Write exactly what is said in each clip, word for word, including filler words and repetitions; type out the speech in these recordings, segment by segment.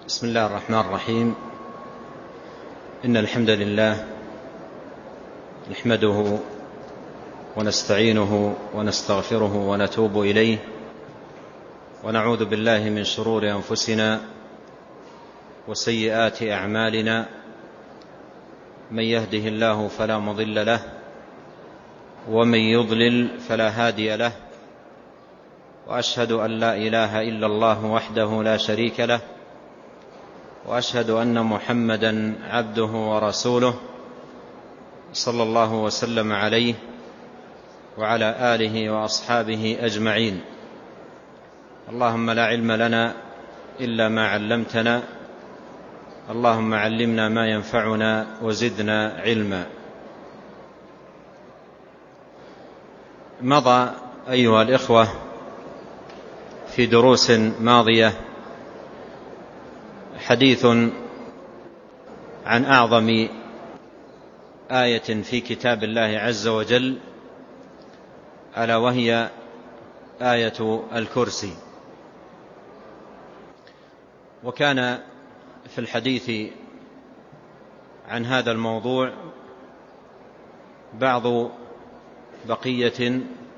بسم الله الرحمن الرحيم. إن الحمد لله نحمده ونستعينه ونستغفره ونتوب إليه، ونعوذ بالله من شرور أنفسنا وسيئات أعمالنا. من يهده الله فلا مضل له، ومن يضلل فلا هادي له، وأشهد أن لا إله إلا الله وحده لا شريك له، وأشهد أن محمدا عبده ورسوله صلى الله وسلم عليه وعلى آله وأصحابه أجمعين. اللهم لا علم لنا إلا ما علمتنا، اللهم علمنا ما ينفعنا وزدنا علما. مضى أيها الإخوة في دروس ماضية حديث عن أعظم آية في كتاب الله عز وجل، ألا وهي آية الكرسي. وكان في الحديث عن هذا الموضوع بعض بقية،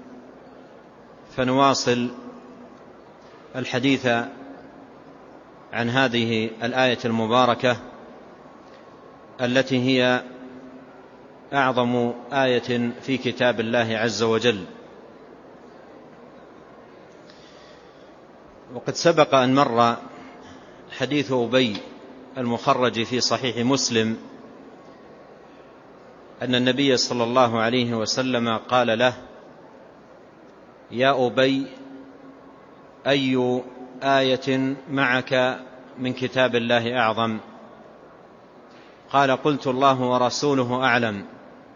فنواصل الحديث عن هذه الآية المباركة التي هي أعظم آية في كتاب الله عز وجل. وقد سبق أن مر حديث أبي المخرج في صحيح مسلم أن النبي صلى الله عليه وسلم قال له: يا أبي، أي آية معك من كتاب الله أعظم؟ قال: قلت: الله ورسوله أعلم.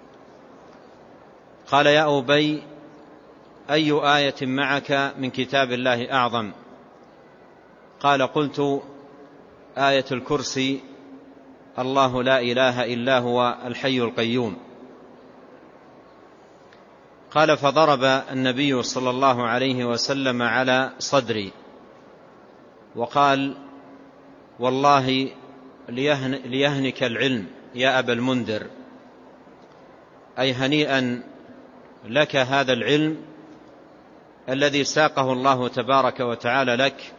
قال: يا أبي، أي آية معك من كتاب الله أعظم؟ قال: قلت: آية الكرسي، الله لا إله إلا هو الحي القيوم. قال: فضرب النبي صلى الله عليه وسلم على صدري وقال: والله ليهن ليهنك العلم يا أبا المنذر، أي هنيئا لك هذا العلم الذي ساقه الله تبارك وتعالى لك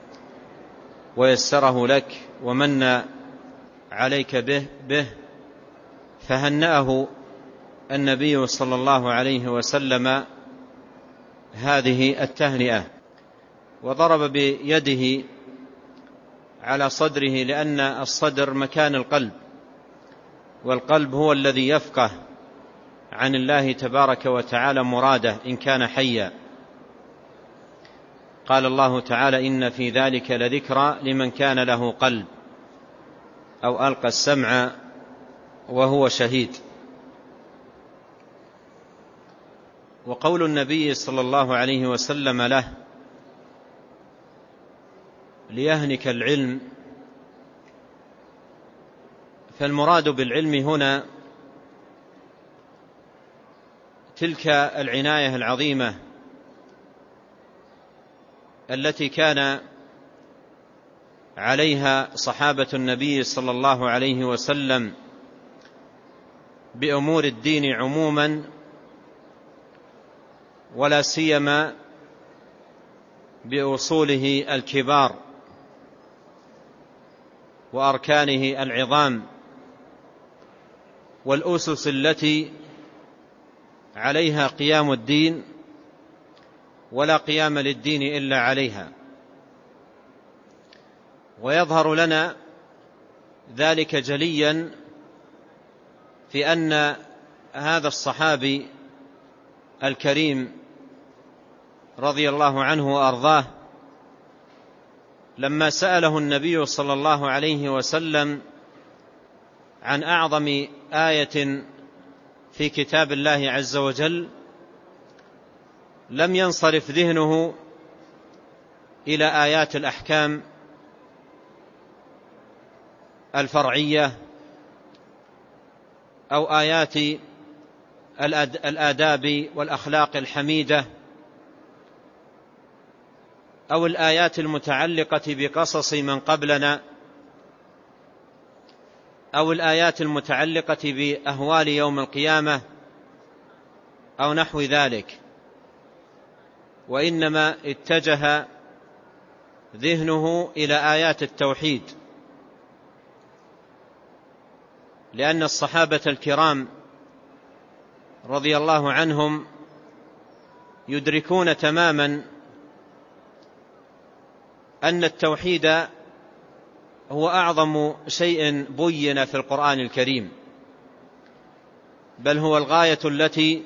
ويسره لك ومن عليك به, به فهنأه النبي صلى الله عليه وسلم هذه التهنئة، وضرب بيده على صدره، لأن الصدر مكان القلب، والقلب هو الذي يفقه عن الله تبارك وتعالى مراده إن كان حيا. قال الله تعالى: إن في ذلك لذكرى لمن كان له قلب أو ألقى السمع وهو شهيد. وقول النبي صلى الله عليه وسلم له: ليهنك العلم، فالمراد بالعلم هنا تلك العناية العظيمة التي كان عليها صحابة النبي صلى الله عليه وسلم بأمور الدين عموما، ولا سيما بأصوله الكبار وأركانه العظام، والأسس التي عليها قيام الدين، ولا قيام للدين إلا عليها. ويظهر لنا ذلك جليا في أن هذا الصحابي الكريم رضي الله عنه وأرضاه لما سأله النبي صلى الله عليه وسلم عن أعظم آية في كتاب الله عز وجل، لم ينصرف ذهنه إلى آيات الأحكام الفرعية أو آيات الآداب والأخلاق الحميدة أو الآيات المتعلقة بقصص من قبلنا أو الآيات المتعلقة بأهوال يوم القيامة أو نحو ذلك، وإنما اتجه ذهنه إلى آيات التوحيد، لأن الصحابة الكرام رضي الله عنهم يدركون تماما أن التوحيد هو أعظم شيء بين في القرآن الكريم، بل هو الغاية التي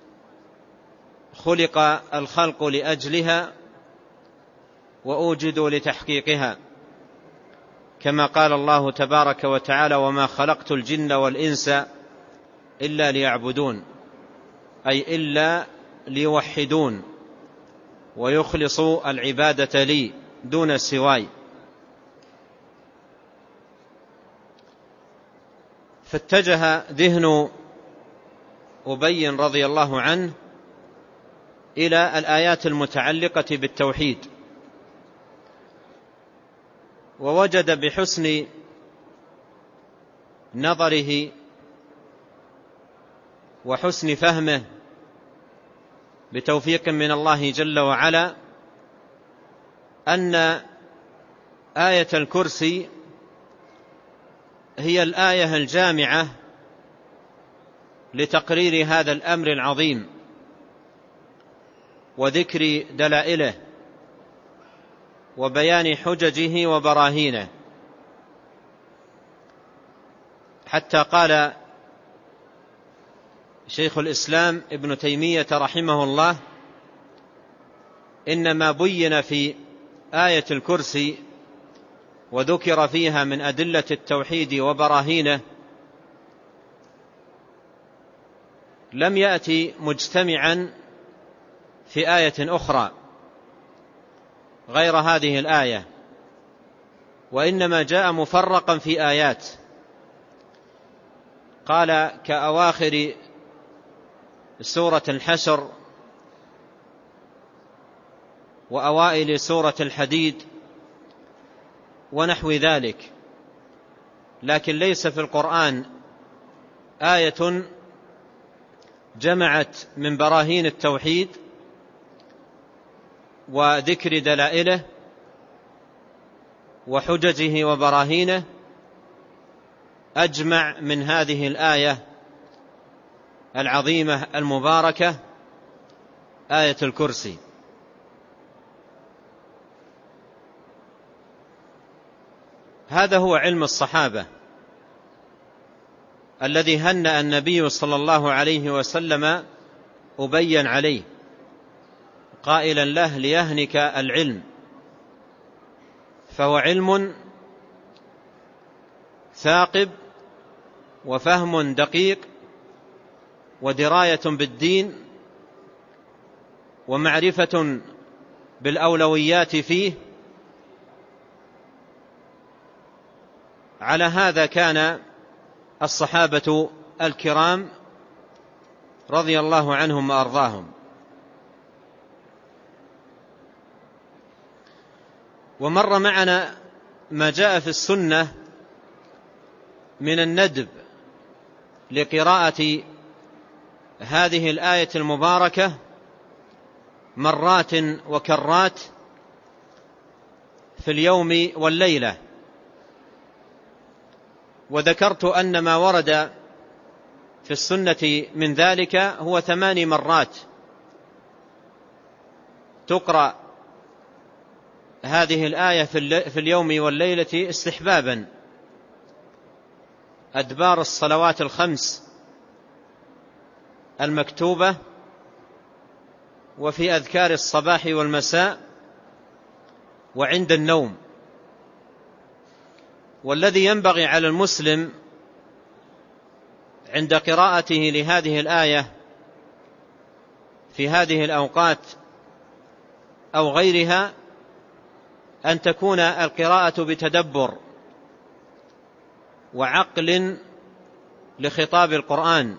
خلق الخلق لأجلها وأوجدوا لتحقيقها، كما قال الله تبارك وتعالى: وما خلقت الجن والإنس إلا ليعبدون، أي إلا ليوحدون ويخلصوا العبادة لي دون سواي. فاتجه ذهن أبي رضي الله عنه إلى الآيات المتعلقة بالتوحيد، ووجد بحسن نظره وحسن فهمه بتوفيق من الله جل وعلا أن آية الكرسي هي الآية الجامعة لتقرير هذا الأمر العظيم وذكر دلائله وبيان حججه وبراهينه، حتى قال شيخ الإسلام ابن تيمية رحمه الله: إنما بين في آية الكرسي وذكر فيها من أدلة التوحيد وبراهينه لم يأتي مجتمعا في آية أخرى غير هذه الآية، وإنما جاء مفرقا في آيات، قال كأواخر سورة الحشر وأوائل سورة الحديد ونحو ذلك، لكن ليس في القرآن آية جمعت من براهين التوحيد وذكر دلائله وحججه وبراهينه أجمع من هذه الآية العظيمة المباركة، آية الكرسي. هذا هو علم الصحابة الذي هنأ النبي صلى الله عليه وسلم أبين عليه قائلا له: ليهنك العلم، فهو علم ثاقب وفهم دقيق ودراية بالدين ومعرفة بالأولويات فيه. على هذا كان الصحابة الكرام رضي الله عنهم وأرضاهم. ومر معنا ما جاء في السنة من الندب لقراءة هذه الآية المباركة مرات وكرات في اليوم والليلة، وذكرت أن ما ورد في السنة من ذلك هو ثماني مرات تقرأ هذه الآية في اليوم والليلة استحبابا، أدبار الصلوات الخمس المكتوبة، وفي أذكار الصباح والمساء، وعند النوم. والذي ينبغي على المسلم عند قراءته لهذه الآية في هذه الأوقات أو غيرها أن تكون القراءة بتدبر وعقل لخطاب القرآن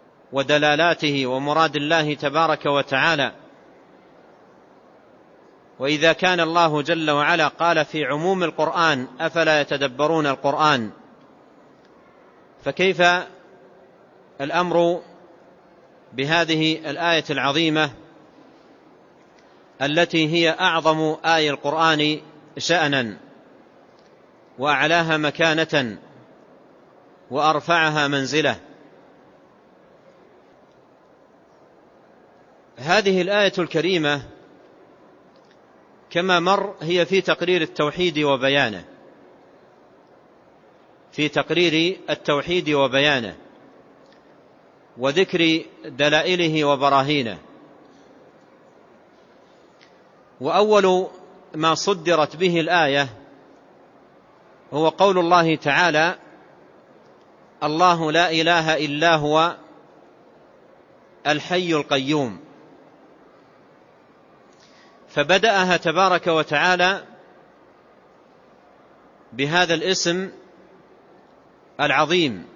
ودلالاته ومراد الله تبارك وتعالى، وإذا كان الله جل وعلا قال في عموم القرآن أفلا يتدبرون القرآن، فكيف الأمر بهذه الآية العظيمة التي هي أعظم آية القرآن شأنا وأعلاها مكانة وأرفعها منزلة؟ هذه الآية الكريمة كما مر هي في تقرير التوحيد وبيانه، في تقرير التوحيد وبيانه وذكر دلائله وبراهينه. وأول ما صدرت به الآية هو قول الله تعالى: الله لا إله إلا هو الحي القيوم. فبدأها تبارك وتعالى بهذا الاسم العظيم،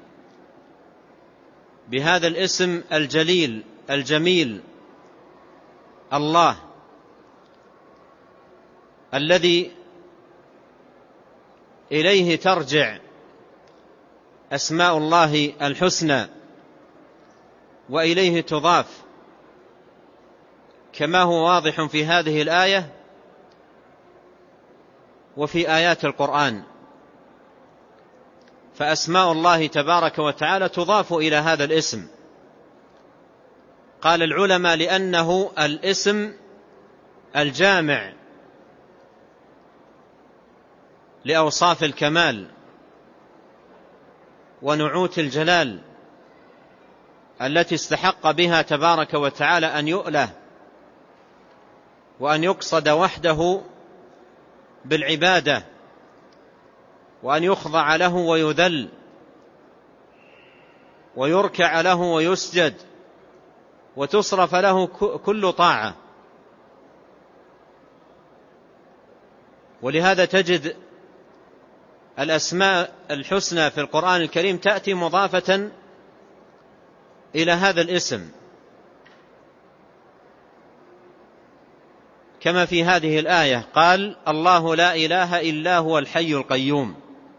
بهذا الاسم الجليل الجميل، الله الذي إليه ترجع أسماء الله الحسنى وإليه تضاف، كما هو واضح في هذه الآية وفي آيات القرآن. فأسماء الله تبارك وتعالى تضاف إلى هذا الاسم. قال العلماء: لأنه الاسم الجامع لأوصاف الكمال ونعوت الجلال التي استحق بها تبارك وتعالى أن يؤله وأن يقصد وحده بالعبادة وأن يخضع له ويذل ويركع له ويسجد وتصرف له كل طاعة. ولهذا تجد الأسماء الحسنى في القرآن الكريم تأتي مضافة إلى هذا الاسم، كما في هذه الآية قال: الله لا إله إلا هو الحي القيوم.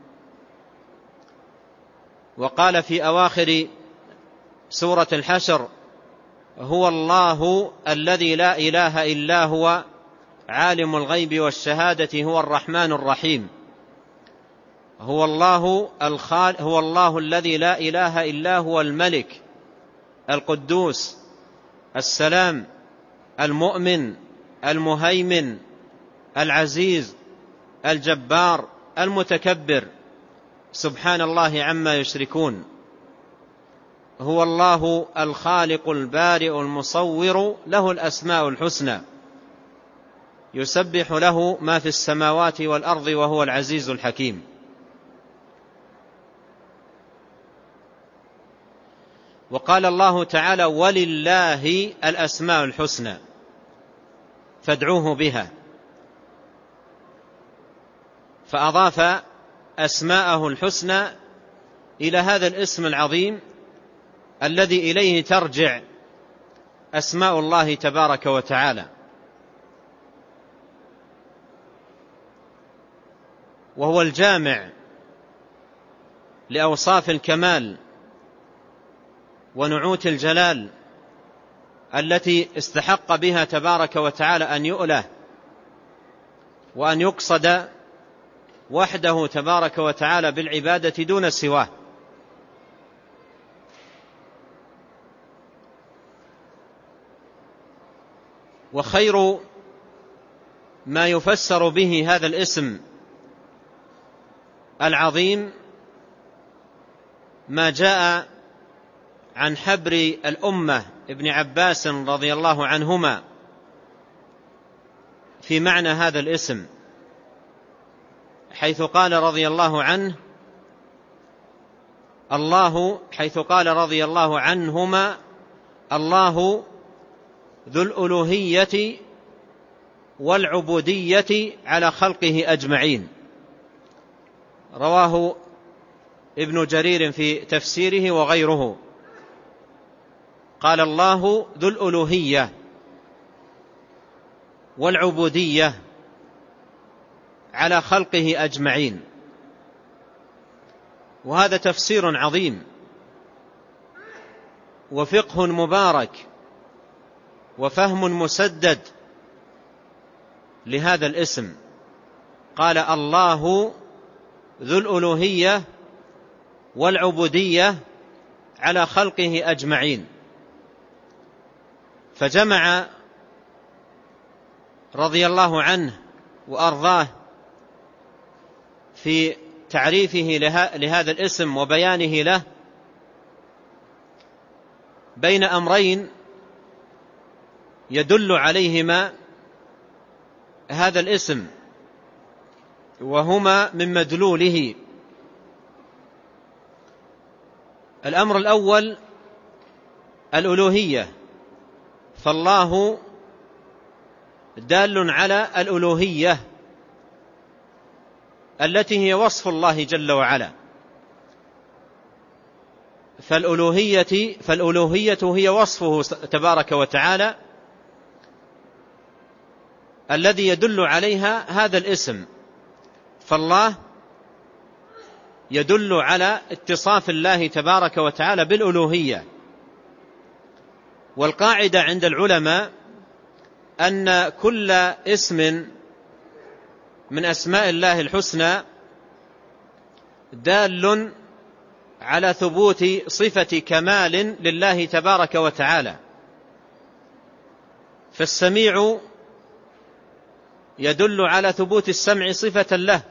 وقال في أواخر سورة الحشر: هو الله الذي لا إله إلا هو عالم الغيب والشهادة هو الرحمن الرحيم. هو الله الخال هو الله الذي لا إله إلا هو الملك القدوس السلام المؤمن المهيمن العزيز الجبار المتكبر، سبحان الله عما يشركون. هو الله الخالق البارئ المصور، له الأسماء الحسنى، يسبح له ما في السماوات والأرض وهو العزيز الحكيم. وقال الله تعالى: ولله الأسماء الحسنى فادعوه بها. فأضاف أسماءه الحسنى إلى هذا الاسم العظيم الذي إليه ترجع أسماء الله تبارك وتعالى، وهو الجامع لأوصاف الكمال ونعوت الجلال التي استحق بها تبارك وتعالى أن يؤله وأن يقصد وحده تبارك وتعالى بالعبادة دون سواه. وخير ما يفسر به هذا الاسم العظيم ما جاء عن حبر الأمة ابن عباس رضي الله عنهما في معنى هذا الاسم، حيث قال رضي الله عنه الله حيث قال رضي الله عنهما: الله ذو الألوهية والعبودية على خلقه أجمعين. رواه ابن جرير في تفسيره وغيره. قال: الله ذو الألوهية والعبودية على خلقه أجمعين. وهذا تفسير عظيم وفقه مبارك وفهم مسدد لهذا الاسم. قال الله ذو الألوهية والعبودية على خلقه أجمعين، فجمع رضي الله عنه وأرضاه في تعريفه لهذا الاسم وبيانه له بين أمرين يدل عليهما هذا الاسم، وهما من مدلوله. الأمر الأول الألوهية، فالله دال على الألوهية التي هي وصف الله جل وعلا. فالألوهية, فالألوهية هي وصفه تبارك وتعالى الذي يدل عليها هذا الاسم. فالله يدل على اتصاف الله تبارك وتعالى بالألوهية. والقاعدة عند العلماء أن كل اسم من أسماء الله الحسنى دال على ثبوت صفة كمال لله تبارك وتعالى. فالسميع يدل على ثبوت السمع صفة له،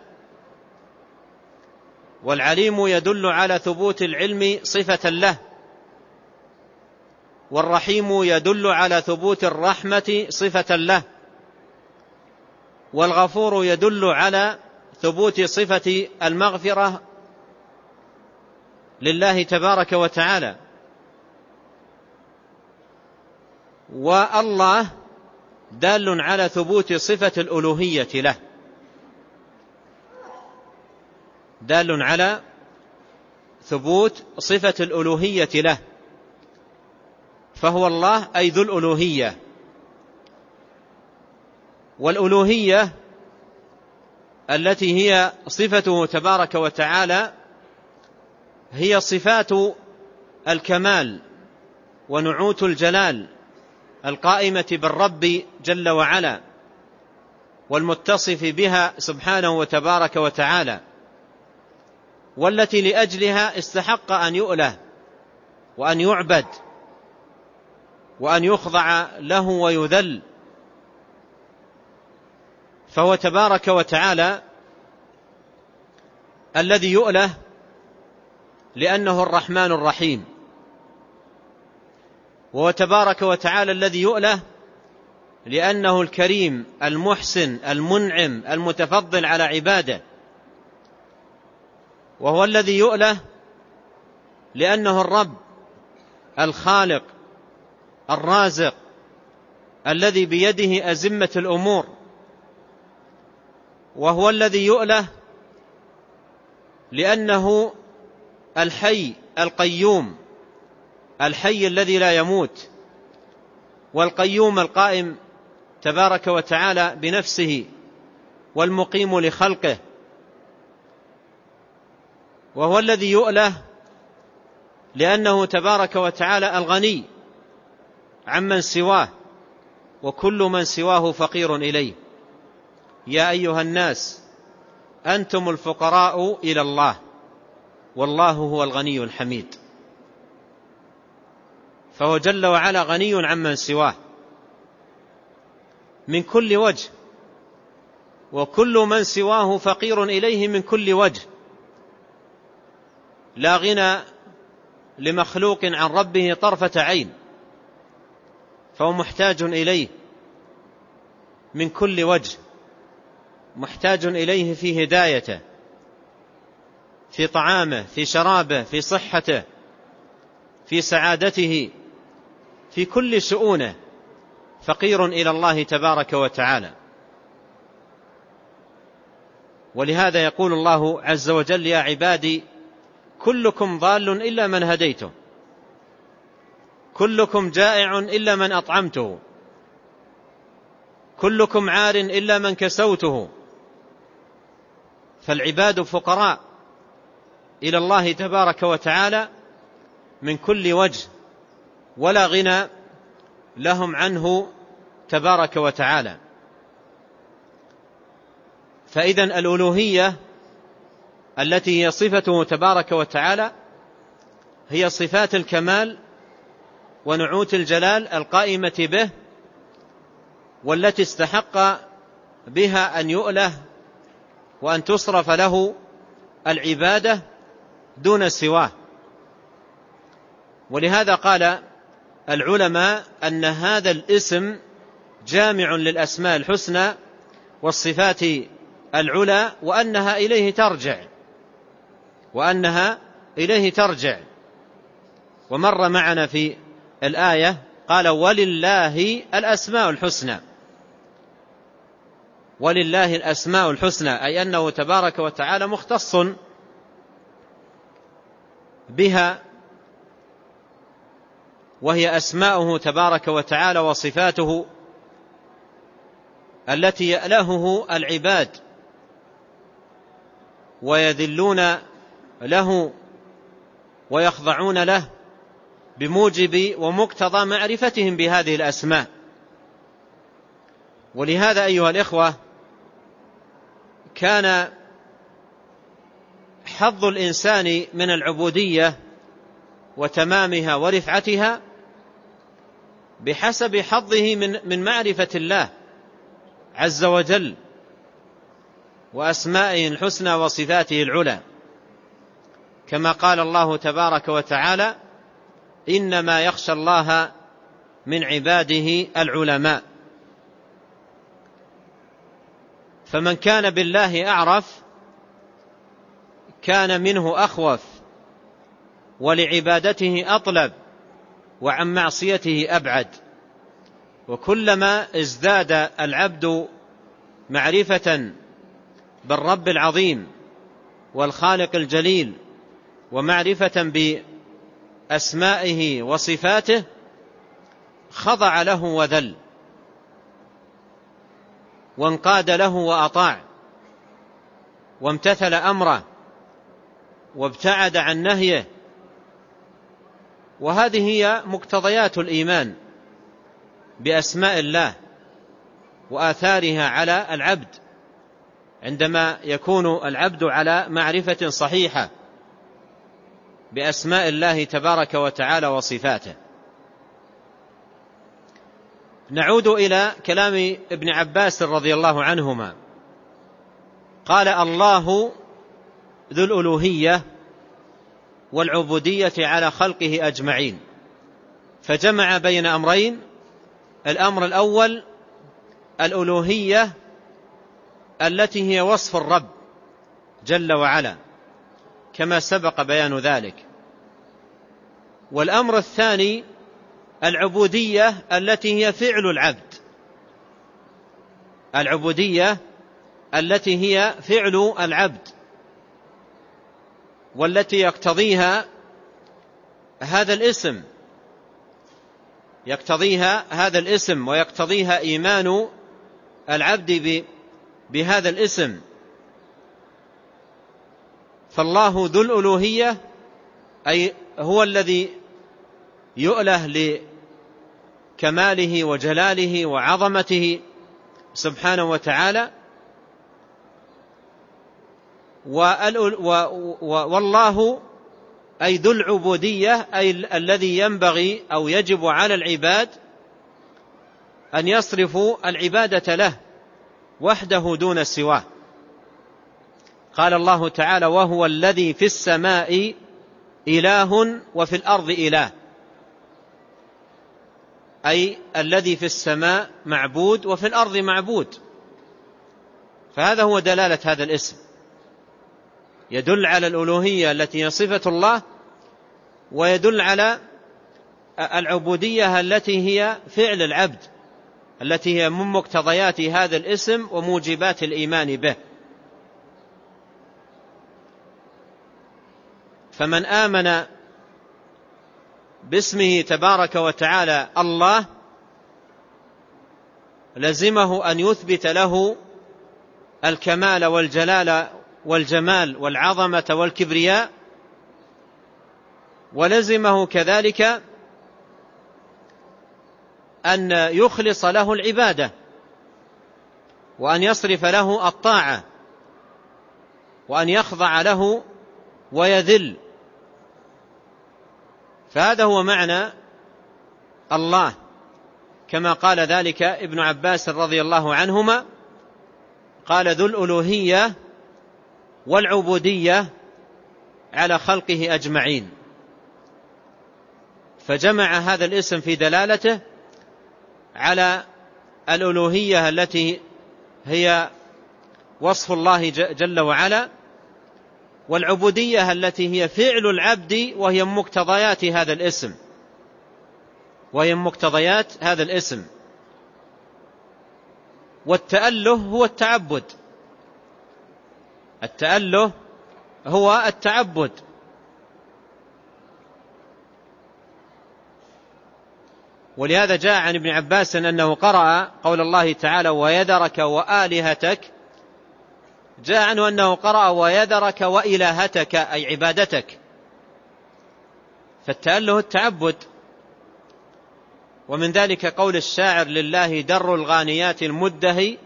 والعليم يدل على ثبوت العلم صفة له، والرحيم يدل على ثبوت الرحمة صفة له، والغفور يدل على ثبوت صفة المغفرة لله تبارك وتعالى. والله دال على ثبوت صفة الألوهية له، دال على ثبوت صفة الألوهية له، فهو الله أي ذو الألوهية. والألوهية التي هي صفته تبارك وتعالى هي صفات الكمال ونعوت الجلال القائمة بالرب جل وعلا والمتصف بها سبحانه وتبارك وتعالى، والتي لأجلها استحق أن يؤله وأن يعبد وأن يخضع له ويذل. فهو تبارك وتعالى الذي يؤله لأنه الرحمن الرحيم، وهو تبارك وتعالى الذي يؤله لأنه الكريم المحسن المنعم المتفضل على عباده، وهو الذي يؤله لأنه الرب الخالق الرازق الذي بيده أزمة الأمور، وهو الذي يؤله لأنه الحي القيوم الحي الذي لا يموت، والقيوم القائم تبارك وتعالى بنفسه والمقيم لخلقه، وهو الذي يؤله لأنه تبارك وتعالى الغني عمن سواه، وكل من سواه فقير إليه. يا أيها الناس أنتم الفقراء إلى الله والله هو الغني الحميد. فهو جل وعلا غني عمن سواه من كل وجه، وكل من سواه فقير إليه من كل وجه. لا غنى لمخلوق عن ربه طرفة عين، فهو محتاج إليه من كل وجه، محتاج إليه في هدايته، في طعامه، في شرابه، في صحته، في سعادته، في كل شؤونه فقير إلى الله تبارك وتعالى. ولهذا يقول الله عز وجل: يا عبادي كلكم ضال إلا من هديته، كلكم جائع إلا من أطعمته، كلكم عار إلا من كسوته. فالعباد فقراء إلى الله تبارك وتعالى من كل وجه، ولا غنى لهم عنه تبارك وتعالى. فإذن الألوهية التي هي صفته تبارك وتعالى هي صفات الكمال ونعوت الجلال القائمة به، والتي استحق بها أن يؤله وأن تصرف له العبادة دون سواه. ولهذا قال العلماء أن هذا الاسم جامع للأسماء الحسنى والصفات العلى، وأنها إليه ترجع وأنها إليه ترجع ومر معنا في الآية قال ولله الأسماء الحسنى. ولله الأسماء الحسنى أي أنه تبارك وتعالى مختص بها، وهي أسماؤه تبارك وتعالى وصفاته التي يألهه العباد ويذلون له ويخضعون له بموجب ومقتضى معرفتهم بهذه الأسماء. ولهذا أيها الإخوة كان حظ الإنسان من العبودية وتمامها ورفعتها بحسب حظه من من معرفة الله عز وجل وأسمائه الحسنى وصفاته العلى، كما قال الله تبارك وتعالى إنما يخشى الله من عباده العلماء. فمن كان بالله أعرف كان منه أخوف، ولعبادته أطلب، وعن معصيته أبعد. وكلما ازداد العبد معرفة بالرب العظيم والخالق الجليل ومعرفة بأسمائه وصفاته خضع له وذل وانقاد له وأطاع وامتثل أمره وابتعد عن نهيه. وهذه هي مقتضيات الإيمان بأسماء الله وآثارها على العبد عندما يكون العبد على معرفة صحيحة بأسماء الله تبارك وتعالى وصفاته. نعود إلى كلام ابن عباس رضي الله عنهما، قال الله ذو الألوهية والعبودية على خلقه أجمعين، فجمع بين أمرين. الأمر الأول الألوهية التي هي وصف الرب جل وعلا كما سبق بيان ذلك، والأمر الثاني العبودية التي هي فعل العبد، العبودية التي هي فعل العبد والتي يقتضيها هذا الاسم يقتضيها هذا الاسم ويقتضيها إيمان العبد بهذا الاسم. فالله ذو الألوهية أي هو الذي يؤله لكماله وجلاله وعظمته سبحانه وتعالى، والله أي ذو العبودية أي الذي ينبغي أو يجب على العباد أن يصرفوا العبادة له وحده دون سواه. قال الله تعالى وهو الذي في السماء إله وفي الأرض إله، أي الذي في السماء معبود وفي الأرض معبود. فهذا هو دلالة هذا الاسم، يدل على الألوهية التي هي صفة الله، ويدل على العبودية التي هي فعل العبد التي هي من مقتضيات هذا الاسم وموجبات الإيمان به. فمن آمن باسمه تبارك وتعالى الله لزمه أن يثبت له الكمال والجلال والجمال والعظمة والكبرياء، ولزمه كذلك أن يخلص له العبادة، وأن يصرف له الطاعة، وأن يخضع له ويذل. فهذا هو معنى الله، كما قال ذلك ابن عباس رضي الله عنهما، قال: ذو الألوهية والعبودية على خلقه أجمعين. فجمع هذا الاسم في دلالته على الألوهية التي هي وصف الله جل وعلا، والعبودية التي هي فعل العبد، وهي مقتضيات هذا الاسم وهي مقتضيات هذا الاسم. والتأله هو التعبد، التأله هو التعبد. ولهذا جاء عن ابن عباس أنه قرأ قول الله تعالى: ويذرك وآلهتك. جاء عنه أنه قرأ: ويذرك وإلهتك، أي عبادتك. فالتأله التعبد. ومن ذلك قول الشاعر: لله در الغانيات المدهي،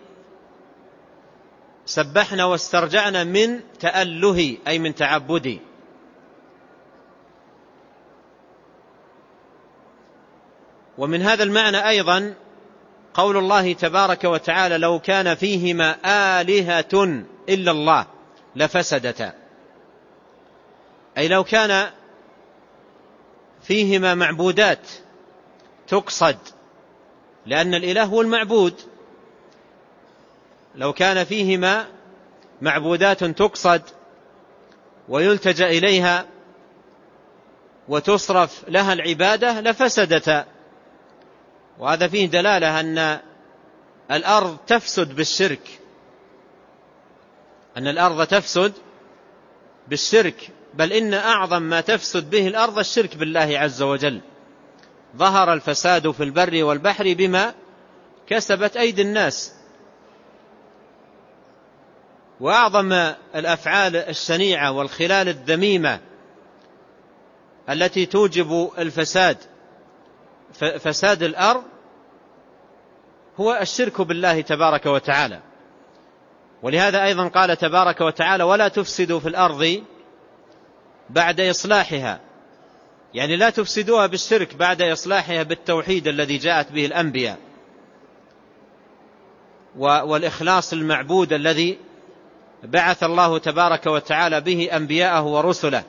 سبحنا واسترجعنا من تأله، أي من تعبدي. ومن هذا المعنى أيضا قول الله تبارك وتعالى: لو كان فيهما آلهة إلا الله لفسدتا، أي لو كان فيهما معبودات تقصد، لأن الإله هو المعبود. لو كان فيهما معبودات تقصد ويلتجأ إليها وتصرف لها العبادة لفسدتا. وهذا فيه دلالة أن الأرض تفسد بالشرك، أن الأرض تفسد بالشرك، بل إن أعظم ما تفسد به الأرض الشرك بالله عز وجل. ظهر الفساد في البر والبحر بما كسبت أيدي الناس. وأعظم الأفعال الشنيعة والخلال الذميمة التي توجب الفساد فساد الأرض هو الشرك بالله تبارك وتعالى. ولهذا أيضا قال تبارك وتعالى: ولا تفسدوا في الأرض بعد إصلاحها، يعني لا تفسدوها بالشرك بعد إصلاحها بالتوحيد الذي جاءت به الأنبياء، والإخلاص المعبود الذي بعث الله تبارك وتعالى به أنبياءه ورسله.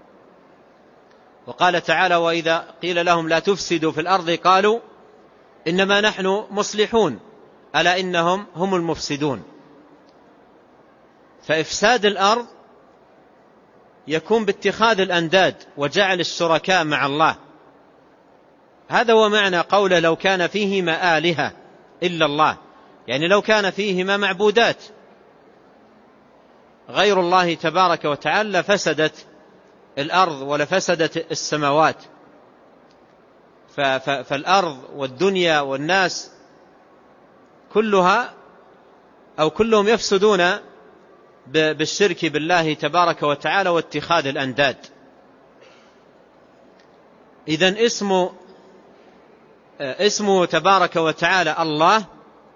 وقال تعالى: وإذا قيل لهم لا تفسدوا في الأرض قالوا إنما نحن مصلحون ألا إنهم هم المفسدون. فإفساد الأرض يكون باتخاذ الأنداد وجعل الشركاء مع الله. هذا هو معنى قوله: لو كان فيهما آلهة إلا الله، يعني لو كان فيهما معبودات غير الله تبارك وتعالى لفسدت الأرض ولفسدت السماوات. فالأرض والدنيا والناس كلها أو كلهم يفسدون بالشرك بالله تبارك وتعالى واتخاذ الأنداد. إذن اسمه اسمه تبارك وتعالى الله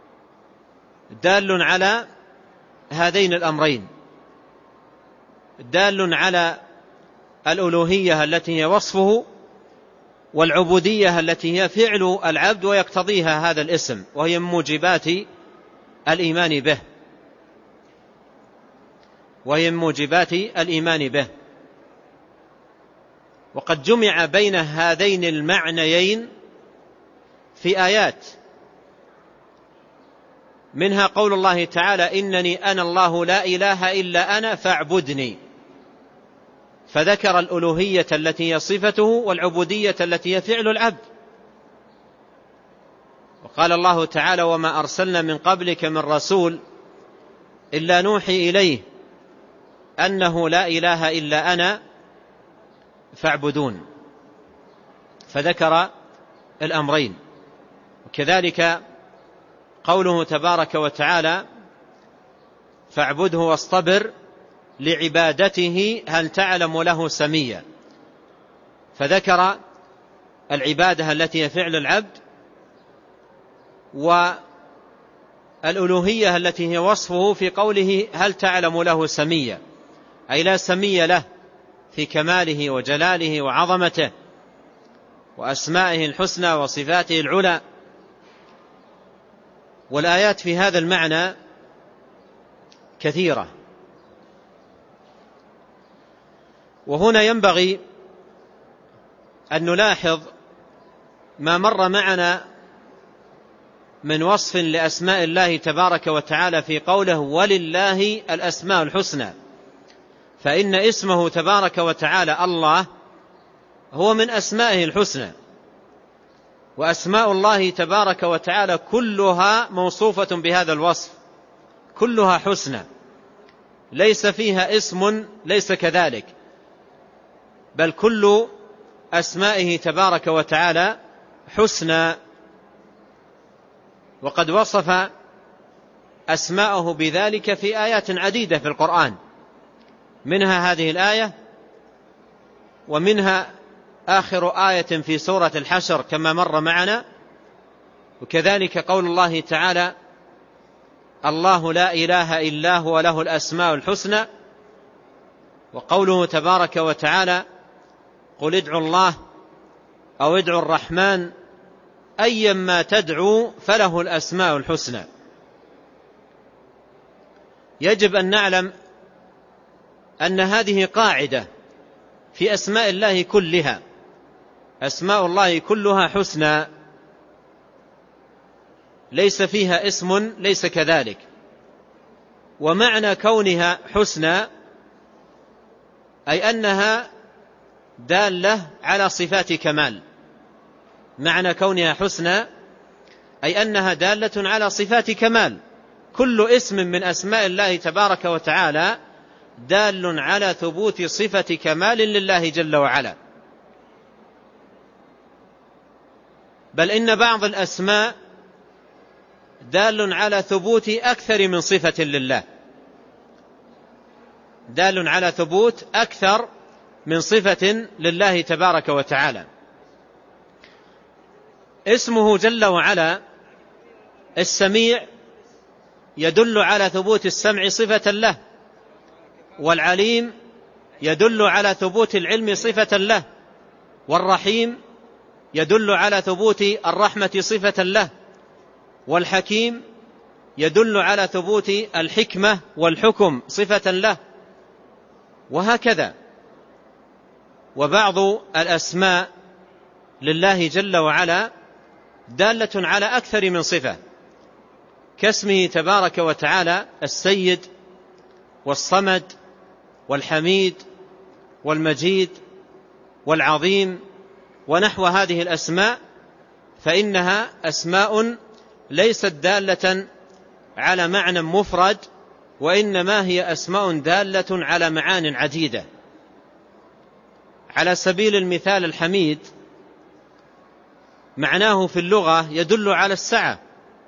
دال على هذين الأمرين، دال على الألوهية التي هي وصفه، والعبودية التي هي فعل العبد ويقتضيها هذا الاسم، وهي من موجبات الإيمان به وهي من موجبات الإيمان به. وقد جمع بين هذين المعنيين في آيات، منها قول الله تعالى: إنني أنا الله لا إله إلا أنا فاعبدني، فذكر الألوهية التي هي صفته والعبودية التي هي فعل العبد. وقال الله تعالى: وما أرسلنا من قبلك من رسول إلا نوحي إليه أنه لا إله إلا أنا فاعبدون، فذكر الأمرين. وكذلك قوله تبارك وتعالى فاعبده واصطبر لعبادته هل تعلم له سميا، فذكر العبادة التي هي فعل العبد، والألوهية التي هي وصفه في قوله هل تعلم له سميا، أي لا سمي له في كماله وجلاله وعظمته وأسمائه الحسنى وصفاته العلى. والآيات في هذا المعنى كثيرة. وهنا ينبغي أن نلاحظ ما مر معنا من وصف لأسماء الله تبارك وتعالى في قوله ولله الأسماء الحسنى، فإن اسمه تبارك وتعالى الله هو من أسمائه الحسنى، وأسماء الله تبارك وتعالى كلها موصوفة بهذا الوصف، كلها حسنى، ليس فيها اسم ليس كذلك، بل كل أسمائه تبارك وتعالى حسنى. وقد وصف أسماءه بذلك في آيات عديدة في القرآن، منها هذه الآية، ومنها آخر آية في سورة الحشر كما مر معنا، وكذلك قول الله تعالى الله لا إله إلا هو له الأسماء الحسنى، وقوله تبارك وتعالى قل ادعوا الله أو ادعوا الرحمن أيما تدعوا فله الأسماء الحسنى. يجب أن نعلم أن هذه قاعدة في أسماء الله كلها، أسماء الله كلها حسنى، ليس فيها اسم ليس كذلك. ومعنى كونها حسنى أي أنها دالة على صفات كمال، معنى كونها حسنى أي أنها دالة على صفات كمال. كل اسم من أسماء الله تبارك وتعالى دال على ثبوت صفة كمال لله جل وعلا، بل إن بعض الأسماء دال على ثبوت أكثر من صفة لله، دال على ثبوت أكثر من صفة لله تبارك وتعالى. اسمه جل وعلا السميع يدل على ثبوت السمع صفة له، والعليم يدل على ثبوت العلم صفة له، والرحيم يدل على ثبوت الرحمة صفة له، والحكيم يدل على ثبوت الحكمة والحكم صفة له، وهكذا. وبعض الأسماء لله جل وعلا دالة على أكثر من صفة، كاسمه تبارك وتعالى السيد والصمد والحميد والمجيد والعظيم ونحو هذه الأسماء، فإنها أسماء ليست دالة على معنى مفرد، وإنما هي أسماء دالة على معان عديدة. على سبيل المثال الحميد معناه في اللغة يدل على السعة،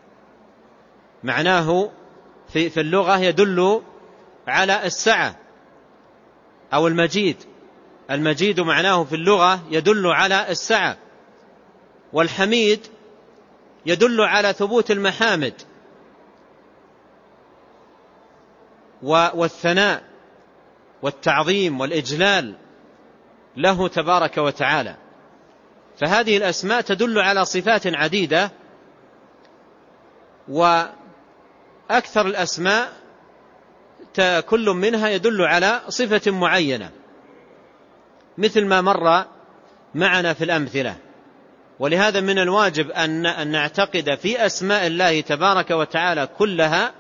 معناه في, في اللغة يدل على السعة. أو المجيد، المجيد معناه في اللغة يدل على السعة. والحميد يدل على ثبوت المحامد والثناء والتعظيم والإجلال له تبارك وتعالى. فهذه الأسماء تدل على صفات عديدة، وأكثر الأسماء كل منها يدل على صفة معينة، مثل ما مر معنا في الأمثلة. ولهذا من الواجب أن نعتقد في أسماء الله تبارك وتعالى كلها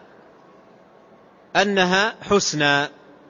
أنها حسنى،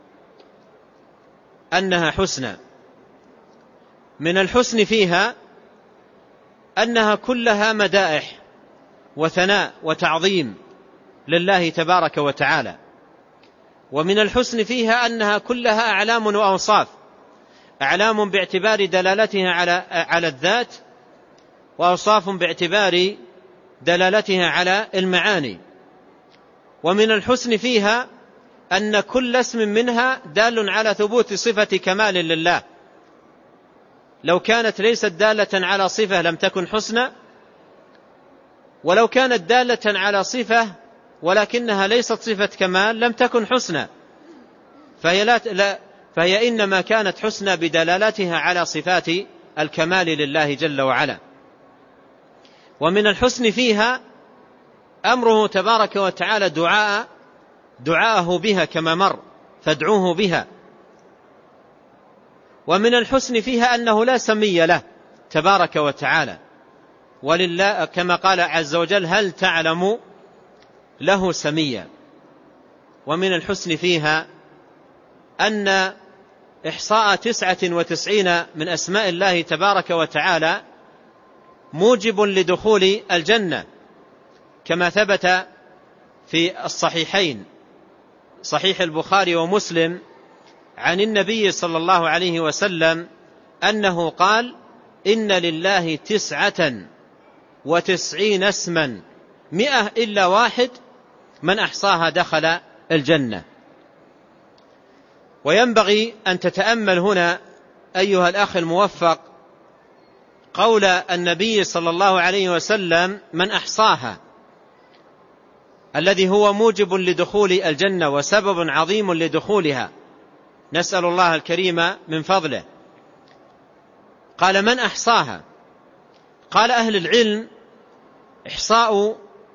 أنها حسنى. من الحسن فيها أنها كلها مدائح وثناء وتعظيم لله تبارك وتعالى. ومن الحسن فيها أنها كلها أعلام وأوصاف، أعلام باعتبار دلالتها على على الذات، وأوصاف باعتبار دلالتها على المعاني. ومن الحسن فيها أن كل اسم منها دال على ثبوت صفة كمال لله. لو كانت ليست دالة على صفة لم تكن حسنى، ولو كانت دالة على صفة ولكنها ليست صفة كمال لم تكن حسنى، فهي, لا لا فهي إنما كانت حسنى بدلالتها على صفات الكمال لله جل وعلا. ومن الحسن فيها أمره تبارك وتعالى دعاء دعاءه بها كما مر، فادعوه بها. ومن الحسن فيها أنه لا سمي له تبارك وتعالى، ولله كما قال عز وجل هل تعلم له سميا. ومن الحسن فيها أن إحصاء تسعة وتسعين من أسماء الله تبارك وتعالى موجب لدخول الجنة، كما ثبت في الصحيحين صحيح البخاري ومسلم عن النبي صلى الله عليه وسلم أنه قال إن لله تسعة وتسعين اسما مئة إلا واحد من أحصاها دخل الجنة. وينبغي أن تتأمل هنا أيها الأخ الموفق قول النبي صلى الله عليه وسلم من أحصاها، الذي هو موجب لدخول الجنة وسبب عظيم لدخولها، نسأل الله الكريم من فضله. قال من أحصاها؟ قال أهل العلم إحصاء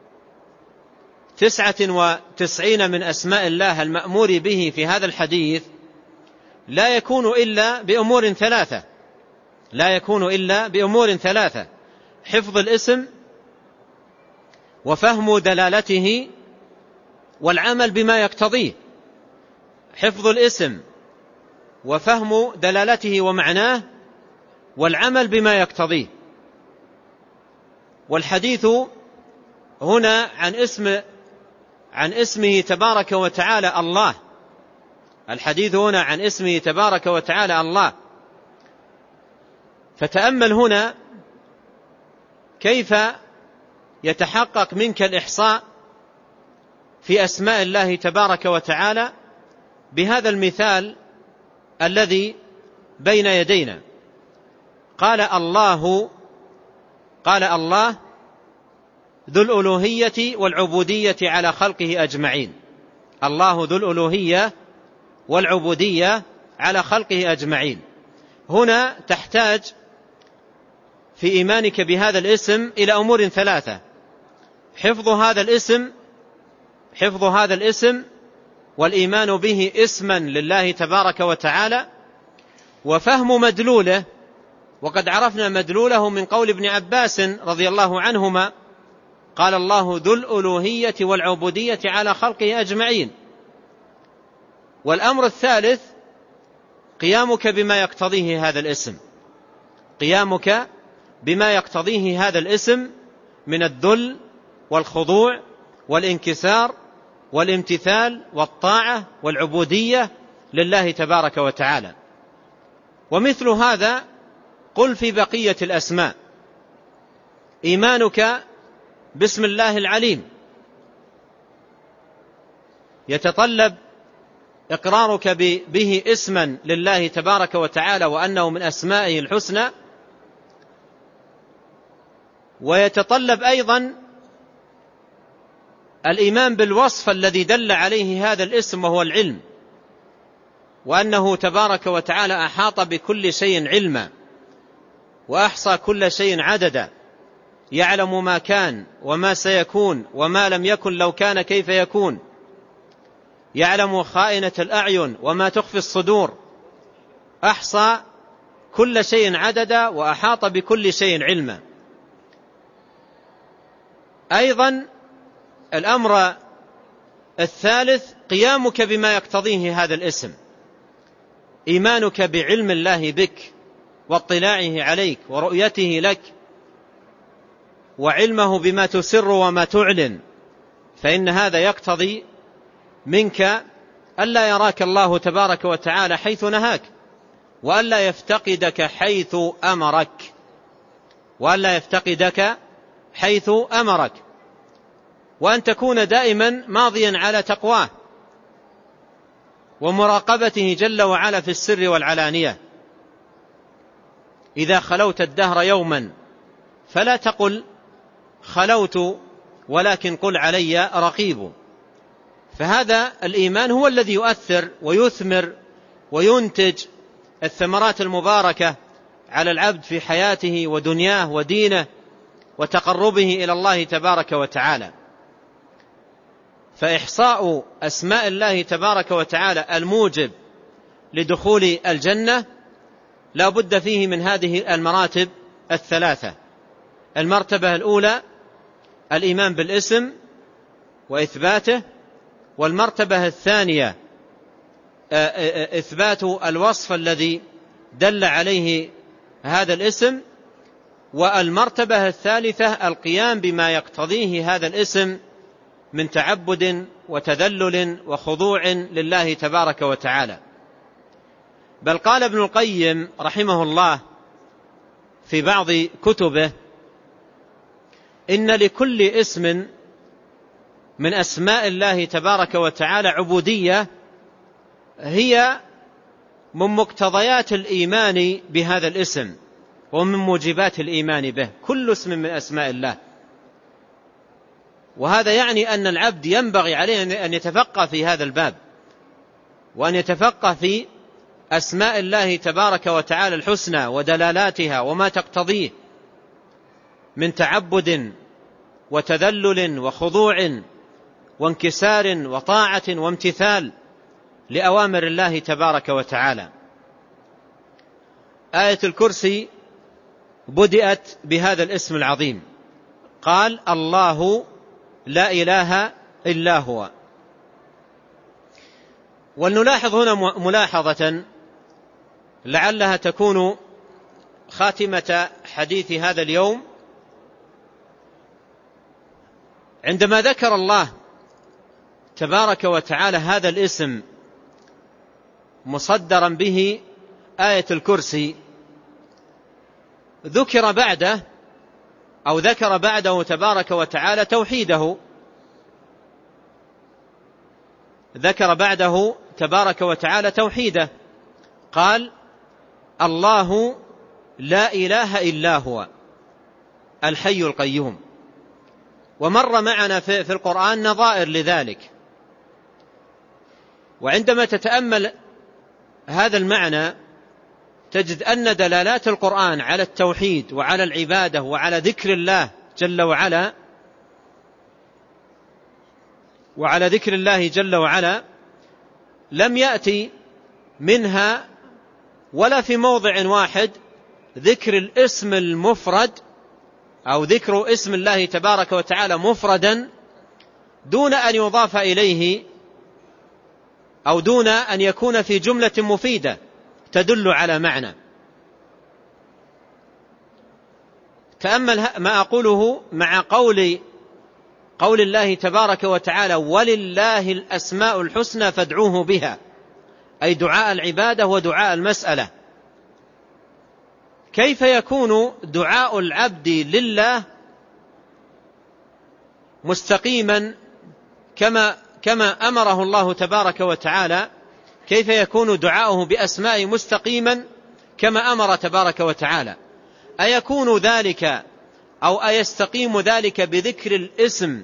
تسعة وتسعين من أسماء الله المأمور به في هذا الحديث لا يكون إلا بأمور ثلاثة لا يكون إلا بأمور ثلاثة: حفظ الاسم، وفهم دلالته، والعمل بما يقتضيه. حفظ الاسم وفهم دلالته ومعناه والعمل بما يقتضيه. والحديث هنا عن اسم عن اسمه تبارك وتعالى الله الحديث هنا عن اسمه تبارك وتعالى الله. فتأمل هنا كيف يتحقق منك الإحصاء في أسماء الله تبارك وتعالى بهذا المثال الذي بين يدينا. قال الله قال الله ذو الألوهية والعبودية على خلقه أجمعين. الله ذو الألوهية والعبودية على خلقه أجمعين. هنا تحتاج في إيمانك بهذا الاسم إلى أمور ثلاثة: حفظ هذا الاسم حفظ هذا الاسم والإيمان به اسما لله تبارك وتعالى، وفهم مدلوله. وقد عرفنا مدلوله من قول ابن عباس رضي الله عنهما قال الله ذو الألوهية والعبودية على خلقه أجمعين. والأمر الثالث قيامك بما يقتضيه هذا الاسم قيامك بما يقتضيه هذا الاسم من الذل والخضوع والانكسار والامتثال والطاعة والعبودية لله تبارك وتعالى. ومثل هذا قل في بقية الأسماء: إيمانك باسم الله العليم يتطلب إقرارك به اسما لله تبارك وتعالى وأنه من أسمائه الحسنى، ويتطلب أيضا الإيمان بالوصف الذي دل عليه هذا الاسم وهو العلم، وأنه تبارك وتعالى أحاط بكل شيء علما وأحصى كل شيء عددا، يعلم ما كان وما سيكون وما لم يكن لو كان كيف يكون، يعلم خائنة الأعين وما تخفي الصدور، أحصى كل شيء عددا وأحاط بكل شيء علما. أيضا الأمر الثالث قيامك بما يقتضيه هذا الاسم، إيمانك بعلم الله بك واطلاعه عليك ورؤيته لك وعلمه بما تسر وما تعلن، فإن هذا يقتضي منك ألا يراك الله تبارك وتعالى حيث نهاك، وألا يفتقدك حيث أمرك وألا يفتقدك حيث أمرك، وأن تكون دائما ماضيا على تقواه ومراقبته جل وعلا في السر والعلانية. إذا خلوت الدهر يوما فلا تقل خلوت، ولكن قل علي رقيب. فهذا الإيمان هو الذي يؤثر ويثمر وينتج الثمرات المباركة على العبد في حياته ودنياه ودينه وتقربه إلى الله تبارك وتعالى. فإحصاء أسماء الله تبارك وتعالى الموجب لدخول الجنة لا بد فيه من هذه المراتب الثلاثة. المرتبة الأولى الإيمان بالاسم وإثباته، والمرتبة الثانية إثبات الوصف الذي دل عليه هذا الاسم، والمرتبة الثالثة القيام بما يقتضيه هذا الاسم من تعبد وتذلل وخضوع لله تبارك وتعالى. بل قال ابن القيم رحمه الله في بعض كتبه: إن لكل اسم من أسماء الله تبارك وتعالى عبودية هي من مقتضيات الإيمان بهذا الاسم ومن موجبات الإيمان به، كل اسم من أسماء الله. وهذا يعني أن العبد ينبغي عليه أن يتفقه في هذا الباب، وأن يتفقه في أسماء الله تبارك وتعالى الحسنى ودلالاتها وما تقتضيه من تعبد وتذلل وخضوع وانكسار وطاعة وامتثال لأوامر الله تبارك وتعالى. آية الكرسي بدأت بهذا الاسم العظيم، قال: الله لا إله إلا هو. ولنلاحظ هنا ملاحظة لعلها تكون خاتمة حديث هذا اليوم. عندما ذكر الله تبارك وتعالى هذا الاسم مصدرا به آية الكرسي، ذكر بعده أو ذكر بعده تبارك وتعالى توحيده، ذكر بعده تبارك وتعالى توحيده، قال: الله لا إله إلا هو الحي القيوم. ومر معنا في القرآن نظائر لذلك. وعندما تتأمل هذا المعنى تجد أن دلالات القرآن على التوحيد وعلى العبادة وعلى ذكر الله جل وعلا وعلى ذكر الله جل وعلا لم يأتي منها ولا في موضع واحد ذكر الاسم المفرد أو ذكر اسم الله تبارك وتعالى مفردا دون أن يضاف إليه أو دون أن يكون في جملة مفيدة تدل على معنى. تأمل ما أقوله مع قول قول الله تبارك وتعالى: ولله الأسماء الحسنى فادعوه بها، أي دعاء العبادة ودعاء المسألة. كيف يكون دعاء العبد لله مستقيما كما كما أمره الله تبارك وتعالى؟ كيف يكون دعاؤه بأسماء مستقيما كما أمر تبارك وتعالى؟ أيكون ذلك أو أيستقيم ذلك بذكر الاسم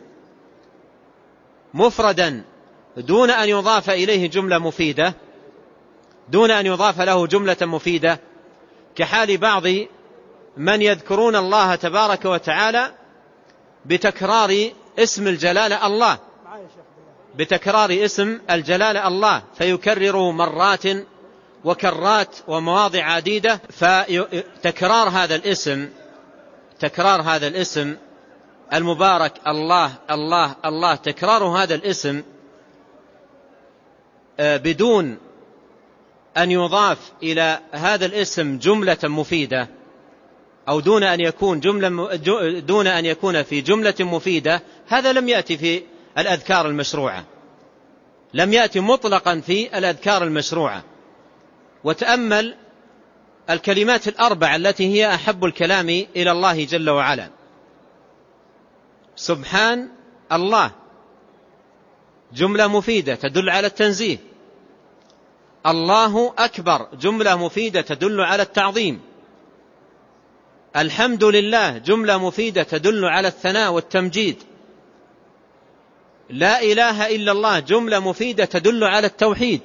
مفردا دون أن يضاف إليه جملة مفيدة، دون أن يضاف له جملة مفيدة، كحال بعض من يذكرون الله تبارك وتعالى بتكرار اسم الجلالة الله، بتكرار اسم الجلالة الله، فيكرره مرات وكرات ومواضع عديدة. فتكرار هذا الاسم تكرار هذا الاسم المبارك الله الله الله، تكرار هذا الاسم بدون أن يضاف إلى هذا الاسم جملة مفيدة أو دون أن يكون جملة دون أن يكون في جملة مفيدة، هذا لم يأتي في الأذكار المشروعة، لم يأتي مطلقا في الأذكار المشروعة. وتأمل الكلمات الأربع التي هي أحب الكلام إلى الله جل وعلا: سبحان الله جملة مفيدة تدل على التنزيه. الله أكبر جملة مفيدة تدل على التعظيم. الحمد لله جملة مفيدة تدل على الثناء والتمجيد. لا إله إلا الله جملة مفيدة تدل على التوحيد.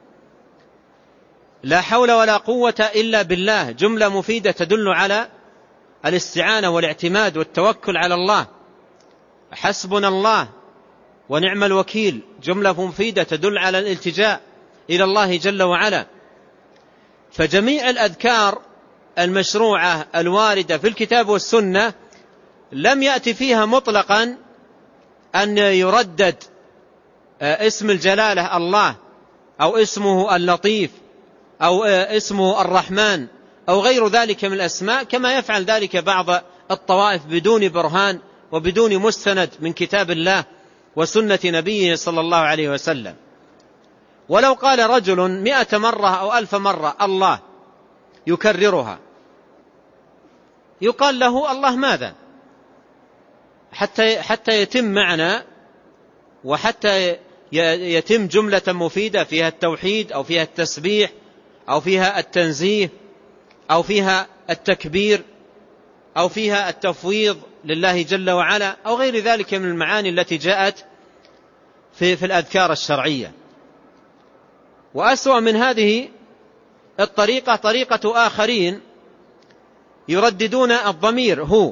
لا حول ولا قوة إلا بالله جملة مفيدة تدل على الاستعانة والاعتماد والتوكل على الله. حسبنا الله ونعم الوكيل جملة مفيدة تدل على الالتجاء إلى الله جل وعلا. فجميع الأذكار المشروعة الواردة في الكتاب والسنة لم يأتي فيها مطلقا أن يردد اسم الجلالة الله أو اسمه اللطيف أو اسمه الرحمن أو غير ذلك من الأسماء كما يفعل ذلك بعض الطوائف بدون برهان وبدون مستند من كتاب الله وسنة نبيه صلى الله عليه وسلم. ولو قال رجل مئة مرة أو ألف مرة الله يكررها يقال له الله ماذا حتى حتى يتم معنى وحتى يتم جملة مفيدة فيها التوحيد أو فيها التسبيح أو فيها التنزيه أو فيها التكبير أو فيها التفويض لله جل وعلا أو غير ذلك من المعاني التي جاءت في, في الأذكار الشرعية. وأسوأ من هذه الطريقة طريقة آخرين يرددون الضمير هو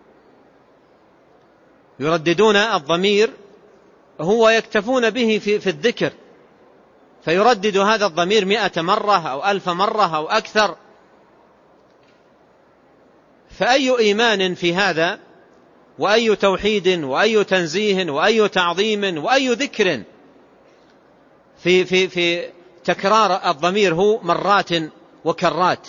يرددون الضمير هو يكتفون به في, في الذكر فيردد هذا الضمير مئة مرة أو ألف مرة أو أكثر. فأي إيمان في هذا وأي توحيد وأي تنزيه وأي تعظيم وأي ذكر في, في, في تكرار الضمير هو مرات وكرات.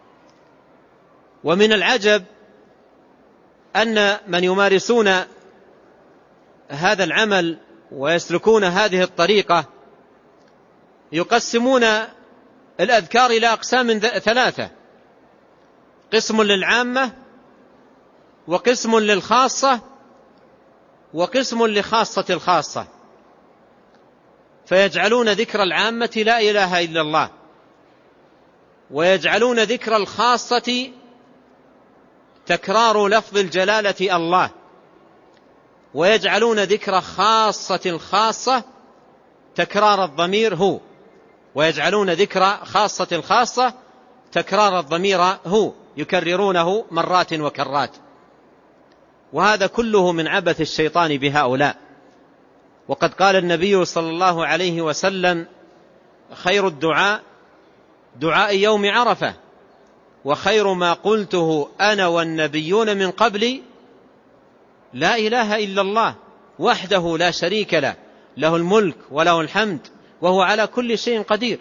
ومن العجب أن من يمارسون هذا العمل ويسلكون هذه الطريقة يقسمون الأذكار إلى أقسام ثلاثة: قسم للعامة وقسم للخاصة وقسم لخاصة الخاصة. فيجعلون ذكر العامة لا إله إلا الله، ويجعلون ذكر الخاصة تكرار لفظ الجلالة الله، ويجعلون ذكر خاصة الخاصة تكرار الضمير هو، ويجعلون ذكر خاصة الخاصة تكرار الضمير هو، يكررونه مرات وكرات. وهذا كله من عبث الشيطان بهؤلاء. وقد قال النبي صلى الله عليه وسلم: خير الدعاء دعاء يوم عرفة، وخير ما قلته أنا والنبيون من قبلي لا إله إلا الله وحده لا شريك له، له الملك وله الحمد وهو على كل شيء قدير.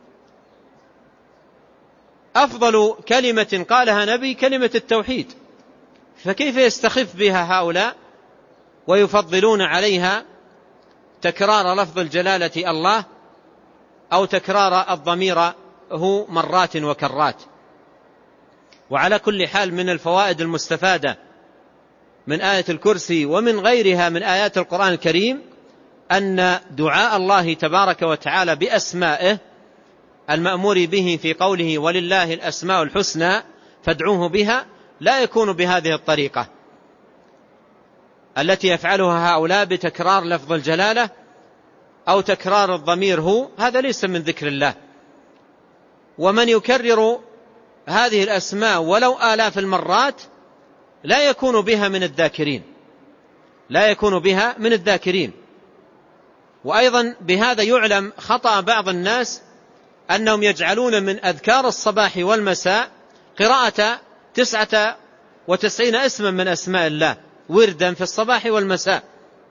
أفضل كلمة قالها نبي كلمة التوحيد، فكيف يستخف بها هؤلاء ويفضلون عليها تكرار لفظ الجلالة الله أو تكرار الضمير هو مرات وكرات. وعلى كل حال من الفوائد المستفادة من آية الكرسي ومن غيرها من آيات القرآن الكريم أن دعاء الله تبارك وتعالى بأسمائه المأمور به في قوله: ولله الأسماء الحسنى فادعوه بها، لا يكون بهذه الطريقة التي يفعلها هؤلاء بتكرار لفظ الجلالة أو تكرار الضمير هو، هذا ليس من ذكر الله. ومن يكرر هذه الأسماء ولو آلاف المرات لا يكون بها من الذاكرين، لا يكون بها من الذاكرين. وأيضا بهذا يعلم خطأ بعض الناس أنهم يجعلون من أذكار الصباح والمساء قراءة تسعة وتسعين اسما من أسماء الله وردا في الصباح والمساء،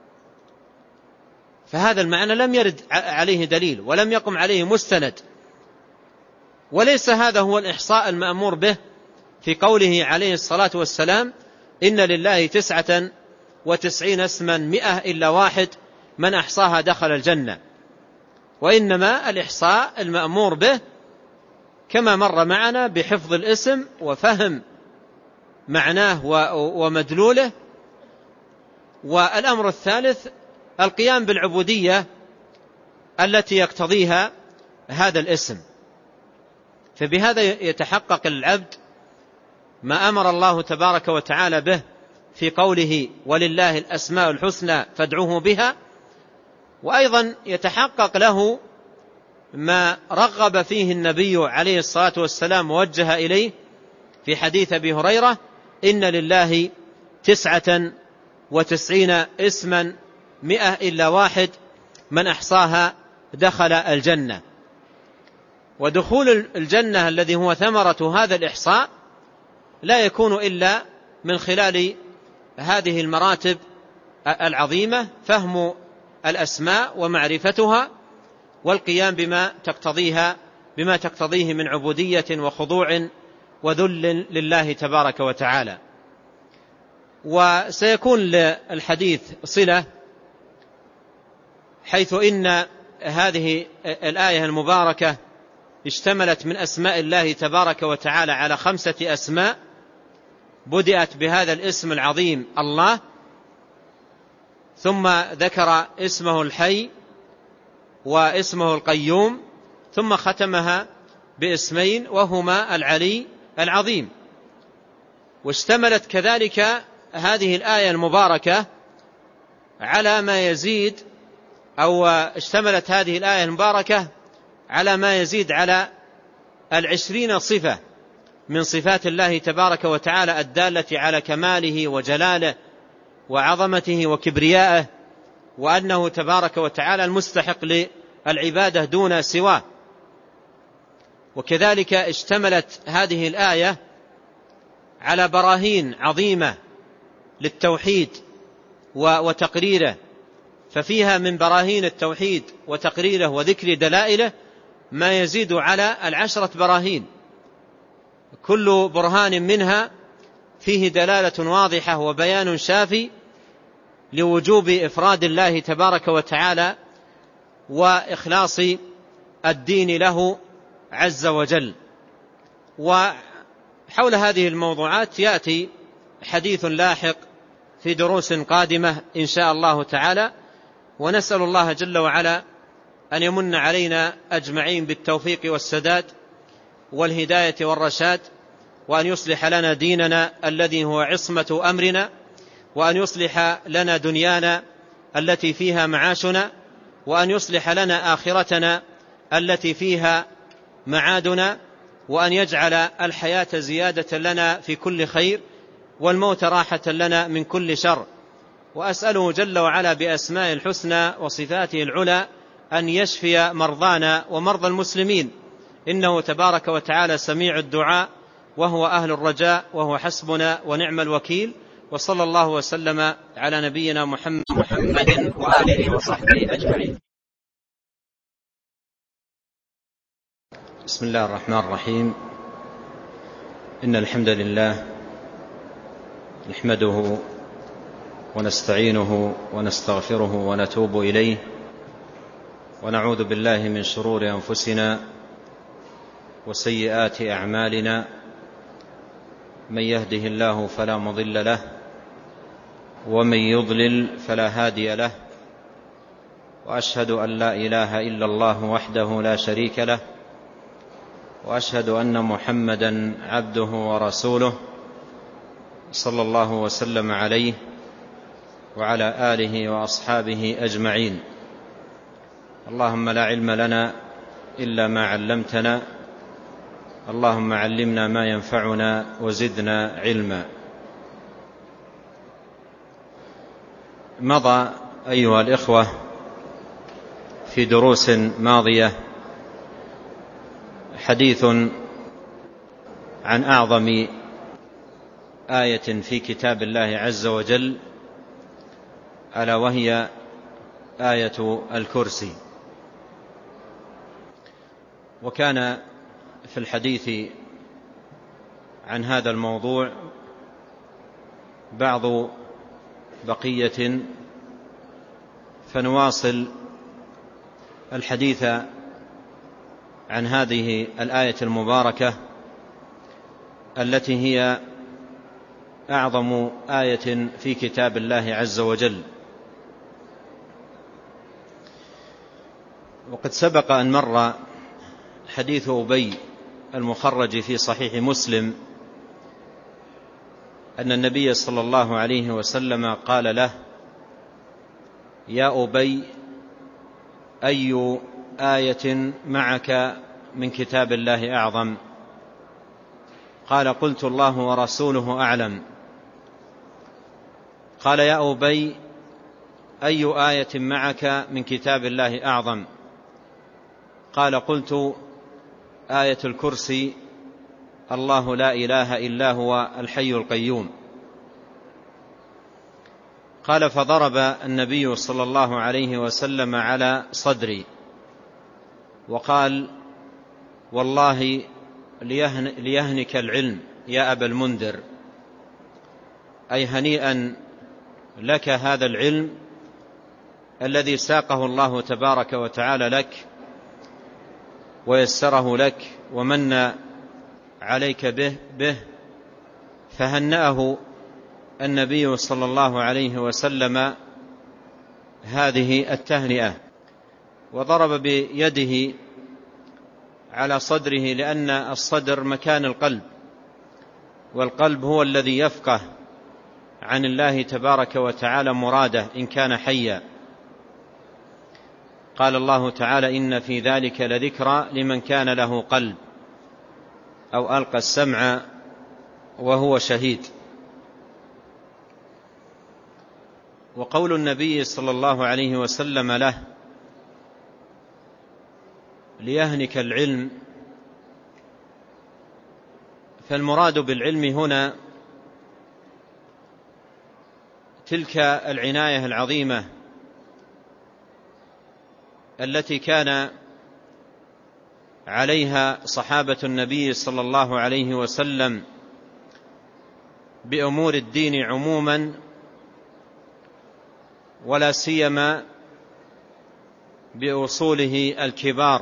فهذا المعنى لم يرد عليه دليل ولم يقم عليه مستند، وليس هذا هو الإحصاء المأمور به في قوله عليه الصلاة والسلام: إن لله تسعة وتسعين اسما مئة إلا واحد من أحصاها دخل الجنة. وإنما الإحصاء المأمور به كما مر معنا بحفظ الاسم وفهم معناه ومدلوله والأمر الثالث القيام بالعبودية التي يقتضيها هذا الاسم، فبهذا يتحقق العبد ما أمر الله تبارك وتعالى به في قوله ولله الأسماء الحسنى فادعوه بها، وأيضا يتحقق له ما رغب فيه النبي عليه الصلاة والسلام ووجه إليه في حديث أبي هريرة: إن لله تسعة وتسعين اسما مئة إلا واحد من أحصاها دخل الجنة. ودخول الجنة الذي هو ثمرة هذا الإحصاء لا يكون إلا من خلال هذه المراتب العظيمة: فهم الأسماء ومعرفتها، والقيام بما تقتضيها بما تقتضيه من عبودية وخضوع وذل لله تبارك وتعالى. وسيكون للحديث صلة، حيث إن هذه الآية المباركة اشتملت من أسماء الله تبارك وتعالى على خمسة أسماء، بدأت بهذا الاسم العظيم الله، ثم ذكر اسمه الحي واسمه القيوم، ثم ختمها باسمين وهما العلي العظيم. واشتملت كذلك هذه الآية المباركة على ما يزيد أو اشتملت هذه الآية المباركة على ما يزيد على العشرين صفة من صفات الله تبارك وتعالى الدالة على كماله وجلاله وعظمته وكبريائه، وأنه تبارك وتعالى المستحق للعبادة دون سواه. وكذلك اشتملت هذه الآية على براهين عظيمة للتوحيد وتقريره، ففيها من براهين التوحيد وتقريره وذكر دلائله ما يزيد على العشرة براهين، كل برهان منها فيه دلالة واضحة وبيان شافي لوجوب إفراد الله تبارك وتعالى وإخلاص الدين له عز وجل. وحول هذه الموضوعات يأتي حديث لاحق في دروس قادمة إن شاء الله تعالى، ونسأل الله جل وعلا أن يمن علينا أجمعين بالتوفيق والسداد والهداية والرشاد، وأن يصلح لنا ديننا الذي هو عصمة أمرنا، وأن يصلح لنا دنيانا التي فيها معاشنا، وأن يصلح لنا آخرتنا التي فيها معادنا، وأن يجعل الحياة زيادة لنا في كل خير والموت راحة لنا من كل شر. وأسأله جل وعلا بأسماء الحسنى وصفاته العلى أن يشفي مرضانا ومرضى المسلمين، إنه تبارك وتعالى سميع الدعاء وهو أهل الرجاء، وهو حسبنا ونعم الوكيل. وصلى الله وسلم على نبينا محمد وآله وصحبه أجمعين. بسم الله الرحمن الرحيم. إن الحمد لله نحمده ونستعينه ونستغفره ونتوب إليه، ونعوذ بالله من شرور أنفسنا وسيئات أعمالنا، من يهده الله فلا مضل له، ومن يضلل فلا هادي له، وأشهد أن لا إله إلا الله وحده لا شريك له، وأشهد أن محمدا عبده ورسوله صلى الله وسلم عليه وعلى آله وأصحابه أجمعين. اللهم لا علم لنا إلا ما علمتنا، اللهم علمنا ما ينفعنا وزدنا علما. مضى أيها الإخوة في دروس ماضية حديث عن أعظم آية في كتاب الله عز وجل، ألا وهي آية الكرسي. وكان في الحديث عن هذا الموضوع بعض بقية، فنواصل الحديث عن هذه الآية المباركة التي هي أعظم آية في كتاب الله عز وجل. وقد سبق أن مر حديث أبي المخرج في صحيح مسلم أن النبي صلى الله عليه وسلم قال له: يا أبي، أي آية معك من كتاب الله أعظم؟ قال: قلت: الله ورسوله أعلم. قال: يا أبي، أي آية معك من كتاب الله أعظم؟ قال: قلت: آية الكرسي، الله لا إله إلا هو الحي القيوم. قال: فضرب النبي صلى الله عليه وسلم على صدري وقال: والله ليهن ليهنك العلم يا أبا المنذر، أي هنيئا لك هذا العلم الذي ساقه الله تبارك وتعالى لك ويسره لك ومن عليك به, به فهنأه النبي صلى الله عليه وسلم هذه التهنئة، وضرب بيده على صدره، لأن الصدر مكان القلب، والقلب هو الذي يفقه عن الله تبارك وتعالى مراده إن كان حيا. قال الله تعالى: إن في ذلك لذكرى لمن كان له قلب أو ألقى السمع وهو شهيد. وقول النبي صلى الله عليه وسلم له: ليهنك العلم، فالمراد بالعلم هنا تلك العناية العظيمة التي كان عليها صحابة النبي صلى الله عليه وسلم بأمور الدين عموما، ولا سيما بأصوله الكبار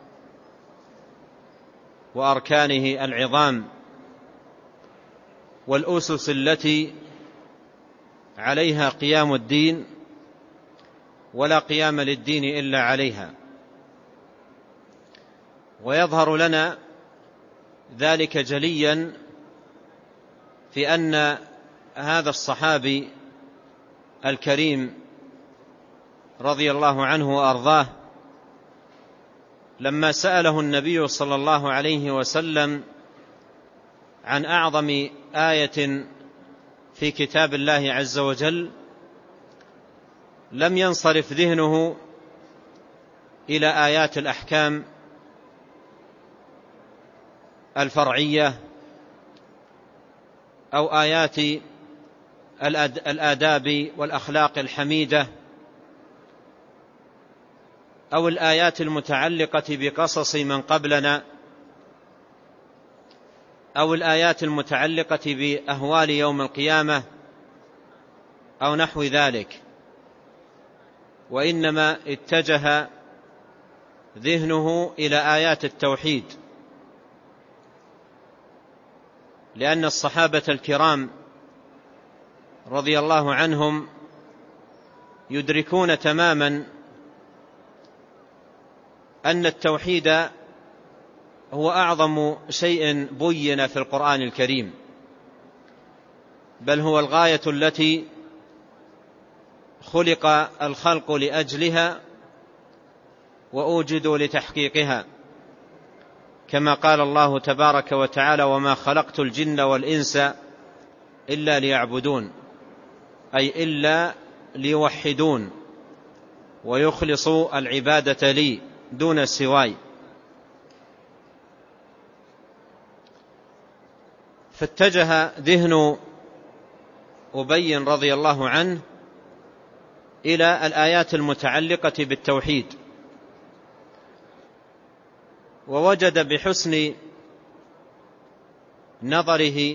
وأركانه العظام والأسس التي عليها قيام الدين، ولا قيام للدين إلا عليها. ويظهر لنا ذلك جليا في أن هذا الصحابي الكريم رضي الله عنه وأرضاه لما سأله النبي صلى الله عليه وسلم عن أعظم آية في كتاب الله عز وجل، لم ينصرف ذهنه إلى آيات الأحكام الفرعية أو آيات الآداب والأخلاق الحميدة أو الآيات المتعلقة بقصص من قبلنا أو الآيات المتعلقة بأهوال يوم القيامة أو نحو ذلك، وإنما اتجه ذهنه إلى آيات التوحيد، لأن الصحابة الكرام رضي الله عنهم يدركون تماما أن التوحيد هو أعظم شيء بين في القرآن الكريم، بل هو الغاية التي خلق الخلق لأجلها وأوجدوا لتحقيقها، كما قال الله تبارك وتعالى: وما خلقت الجن والإنس إلا ليعبدون، أي إلا ليوحدون ويخلصوا العبادة لي دون سواي. فاتجه ذهن أبي رضي الله عنه إلى الآيات المتعلقة بالتوحيد، ووجد بحسن نظره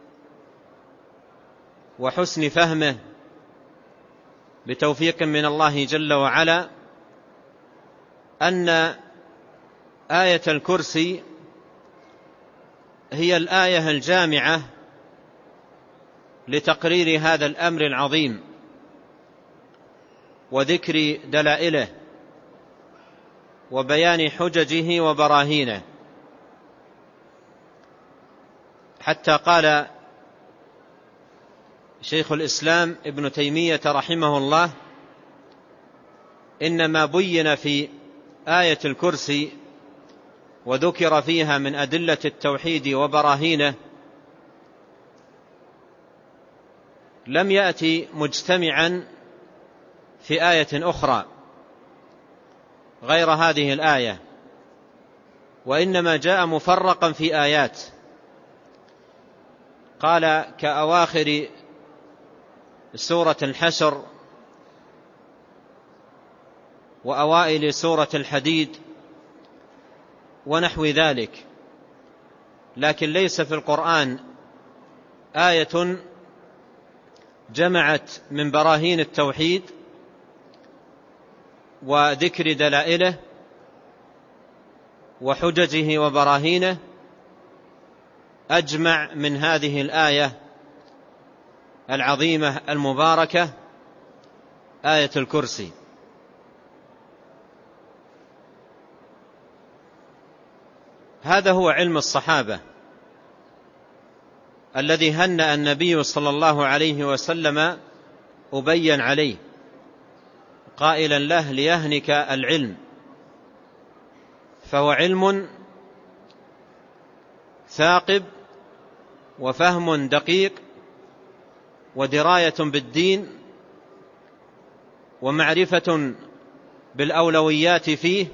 وحسن فهمه بتوفيق من الله جل وعلا أن آية الكرسي هي الآية الجامعة لتقرير هذا الأمر العظيم وذكر دلائله وبيان حججه وبراهينه، حتى قال شيخ الإسلام ابن تيمية رحمه الله: إنما بين في آية الكرسي وذكر فيها من أدلة التوحيد وبراهينه لم يأتي مجتمعا في آية أخرى غير هذه الآية، وإنما جاء مفرقا في آيات. قال: كأواخر سورة الحشر وأوائل سورة الحديد ونحو ذلك. لكن ليس في القرآن آية جمعت من براهين التوحيد وذكر دلائله وحججه وبراهينه أجمع من هذه الآية العظيمة المباركة، آية الكرسي. هذا هو علم الصحابة الذي هنأ النبي صلى الله عليه وسلم أبي عليه قائلا له: ليهنك العلم. فهو علم ثاقب وفهم دقيق ودراية بالدين ومعرفة بالأولويات فيه.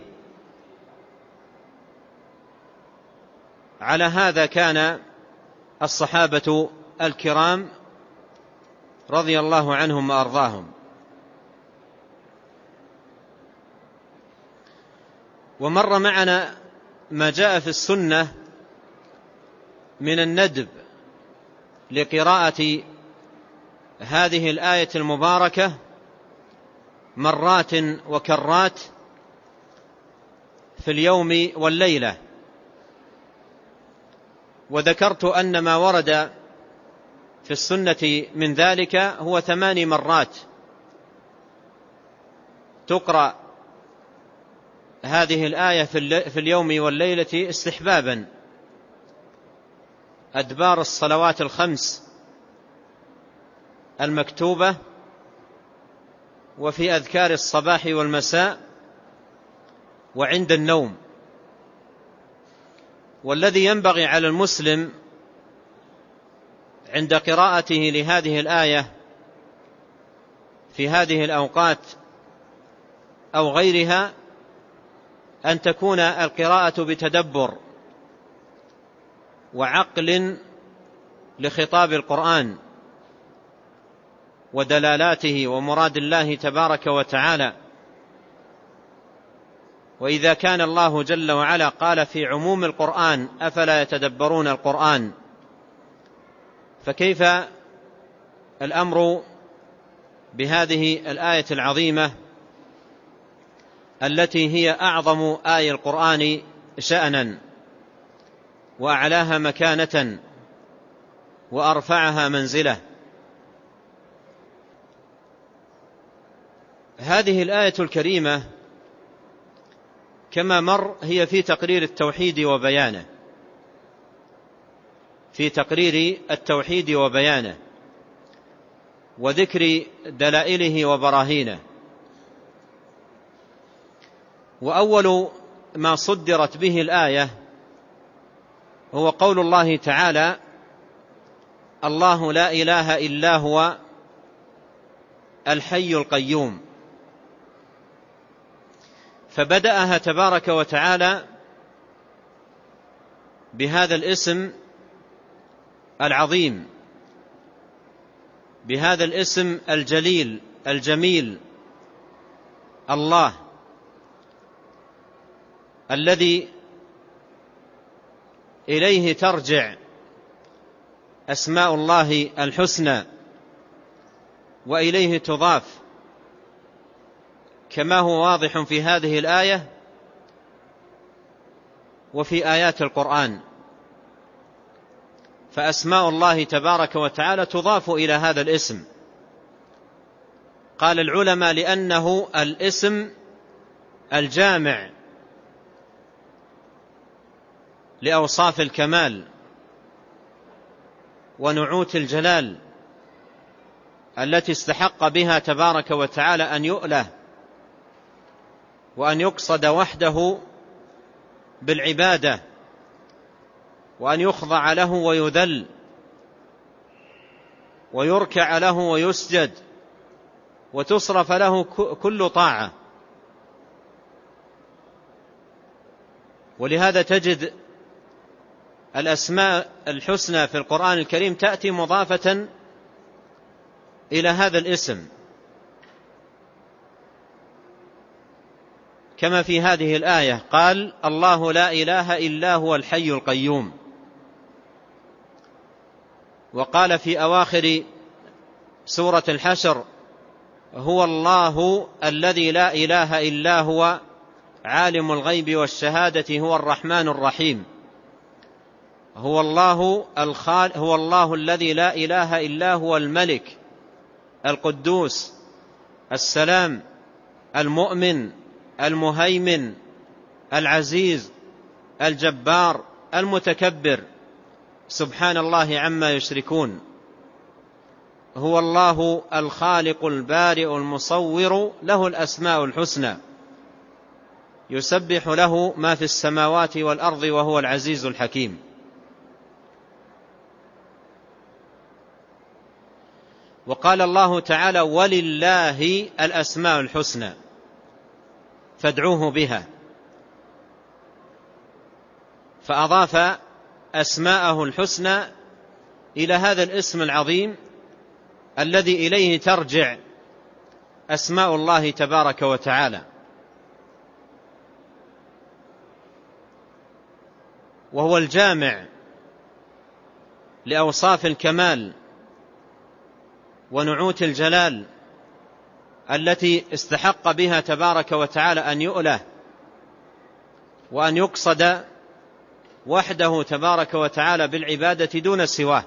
على هذا كان الصحابة الكرام رضي الله عنهم وأرضاهم. ومر معنا ما جاء في السنة من الندب لقراءة هذه الآية المباركة مرات وكرات في اليوم والليلة. وذكرت أن ما ورد في السنة من ذلك هو ثماني مرات تقرأ هذه الآية في اليوم والليلة استحبابا، أدبار الصلوات الخمس المكتوبة، وفي أذكار الصباح والمساء، وعند النوم. والذي ينبغي على المسلم عند قراءته لهذه الآية في هذه الأوقات أو غيرها أن تكون القراءة بتدبر وعقل لخطاب القرآن ودلالاته ومراد الله تبارك وتعالى. وإذا كان الله جل وعلا قال في عموم القرآن: أفلا يتدبرون القرآن، فكيف الأمر بهذه الآية العظيمة التي هي أعظم آية القرآن شأنا وأعلاها مكانة وأرفعها منزلة؟ هذه الآية الكريمة كما مر هي في تقرير التوحيد وبيانه، في تقرير التوحيد وبيانه وذكر دلائله وبراهينه. وأول ما صدرت به الآية هو قول الله تعالى: الله لا إله إلا هو الحي القيوم. فبدأها تبارك وتعالى بهذا الاسم العظيم، بهذا الاسم الجليل الجميل، الله، الذي إليه ترجع أسماء الله الحسنى وإليه تضاف، كما هو واضح في هذه الآية وفي آيات القرآن. فأسماء الله تبارك وتعالى تضاف إلى هذا الاسم. قال العلماء لأنه الاسم الجامع لأوصاف الكمال ونعوت الجلال التي استحق بها تبارك وتعالى أن يؤله وأن يقصد وحده بالعبادة وأن يخضع له ويذل ويركع له ويسجد وتصرف له كل طاعة. ولهذا تجد الأسماء الحسنى في القرآن الكريم تأتي مضافة إلى هذا الاسم، كما في هذه الآية قال: الله لا إله إلا هو الحي القيوم. وقال في أواخر سورة الحشر: هو الله الذي لا إله إلا هو عالم الغيب والشهادة هو الرحمن الرحيم. هو الله الخال هو الله الذي لا إله إلا هو الملك القدوس السلام المؤمن المهيمن العزيز الجبار المتكبر سبحان الله عما يشركون. هو الله الخالق البارئ المصور له الأسماء الحسنى يسبح له ما في السماوات والأرض وهو العزيز الحكيم. وقال الله تعالى: ولله الأسماء الحسنى فادعوه بها. فأضاف أسماءه الحسنى إلى هذا الاسم العظيم الذي إليه ترجع أسماء الله تبارك وتعالى، وهو الجامع لأوصاف الكمال ونعوت الجلال التي استحق بها تبارك وتعالى أن يؤله وأن يقصد وحده تبارك وتعالى بالعبادة دون سواه.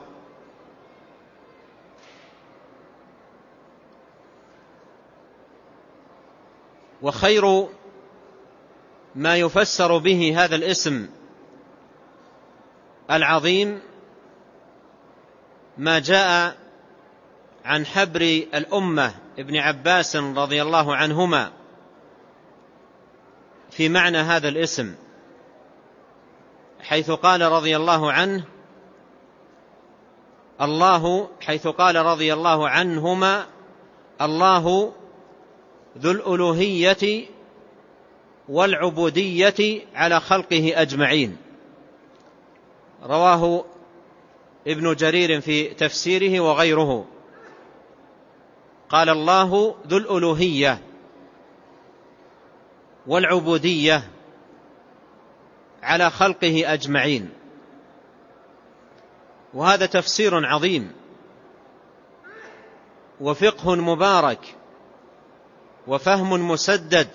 وخير ما يفسر به هذا الاسم العظيم ما جاء عن حبر الأمة ابن عباس رضي الله عنهما في معنى هذا الاسم، حيث قال رضي الله عنه الله حيث قال رضي الله عنهما: الله ذو الألوهية والعبودية على خلقه أجمعين. رواه ابن جرير في تفسيره وغيره. قال: الله ذو الألوهية والعبودية على خلقه أجمعين. وهذا تفسير عظيم وفقه مبارك وفهم مسدد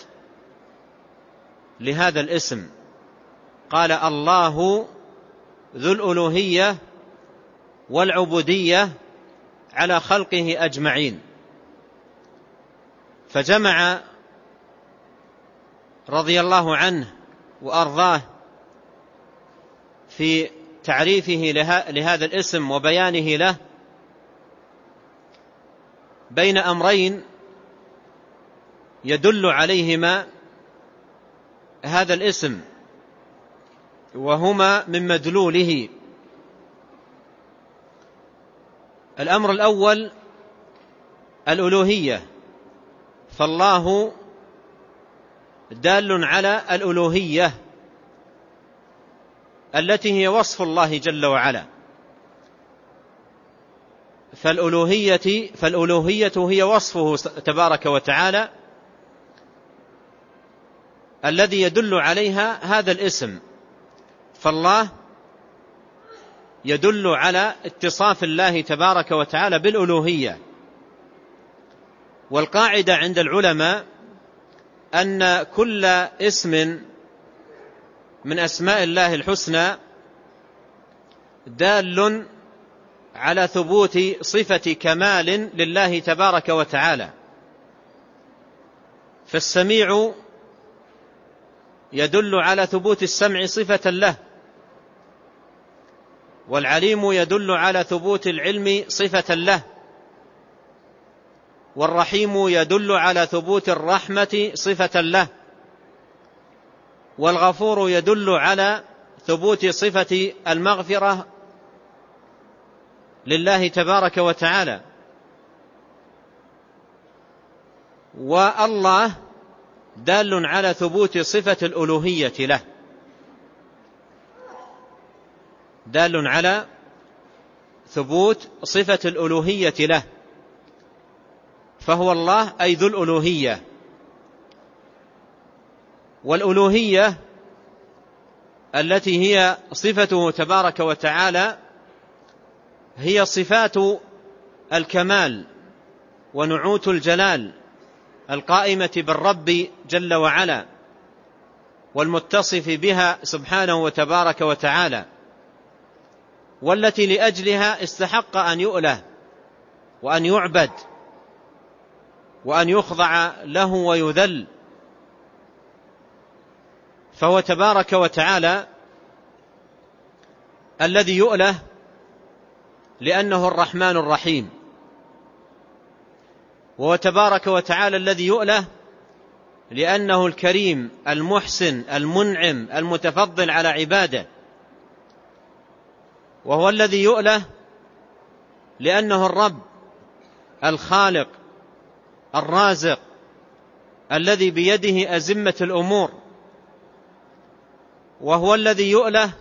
لهذا الاسم. قال: الله ذو الألوهية والعبودية على خلقه أجمعين. فجمع رضي الله عنه وأرضاه في تعريفه لهذا الاسم وبيانه له بين أمرين يدل عليهما هذا الاسم، وهما من مدلوله. الأمر الأول الألوهية، فالله دال على الألوهية التي هي وصف الله جل وعلا. فالألوهية, فالألوهية هي وصفه تبارك وتعالى الذي يدل عليها هذا الاسم. فالله يدل على اتصاف الله تبارك وتعالى بالألوهية. والقاعدة عند العلماء أن كل اسم من أسماء الله الحسنى دال على ثبوت صفة كمال لله تبارك وتعالى. فالسميع يدل على ثبوت السمع صفة له، والعليم يدل على ثبوت العلم صفة له، والرحيم يدل على ثبوت الرحمة صفة له، والغفور يدل على ثبوت صفة المغفرة لله تبارك وتعالى. والله دال على ثبوت صفة الألوهية له، دال على ثبوت صفة الألوهية له، فهو الله أي ذو الألوهية. والألوهية التي هي صفته تبارك وتعالى هي صفات الكمال ونعوت الجلال القائمة بالرب جل وعلا، والمتصف بها سبحانه وتبارك وتعالى، والتي لأجلها استحق أن يؤله وأن يعبد وأن يخضع له ويذل. فهو تبارك وتعالى الذي يؤله لأنه الرحمن الرحيم، وهو تبارك وتعالى الذي يؤله لأنه الكريم المحسن المنعم المتفضل على عباده، وهو الذي يؤله لأنه الرب الخالق الرازق الذي بيده أزمة الأمور، وهو الذي يؤله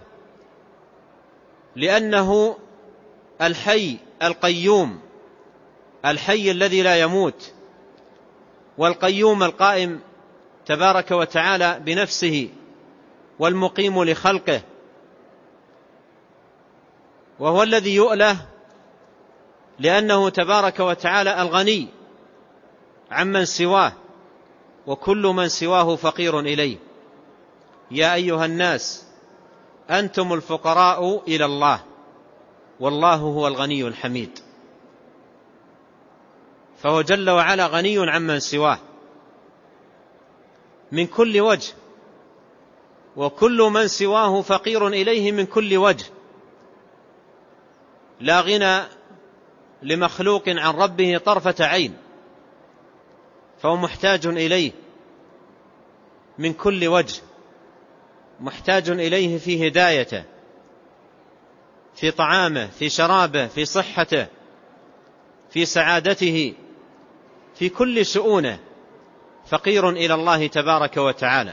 لأنه الحي القيوم، الحي الذي لا يموت، والقيوم القائم تبارك وتعالى بنفسه والمقيم لخلقه، وهو الذي يؤله لأنه تبارك وتعالى الغني عمن سواه، وكل من سواه فقير إليه. يا أيها الناس أنتم الفقراء إلى الله والله هو الغني الحميد. فهو جل وعلا غني عمن سواه من كل وجه، وكل من سواه فقير إليه من كل وجه. لا غنى لمخلوق عن ربه طرفة عين، فهو محتاج إليه من كل وجه، محتاج إليه في هدايته، في طعامه، في شرابه، في صحته، في سعادته، في كل شؤونه فقير إلى الله تبارك وتعالى.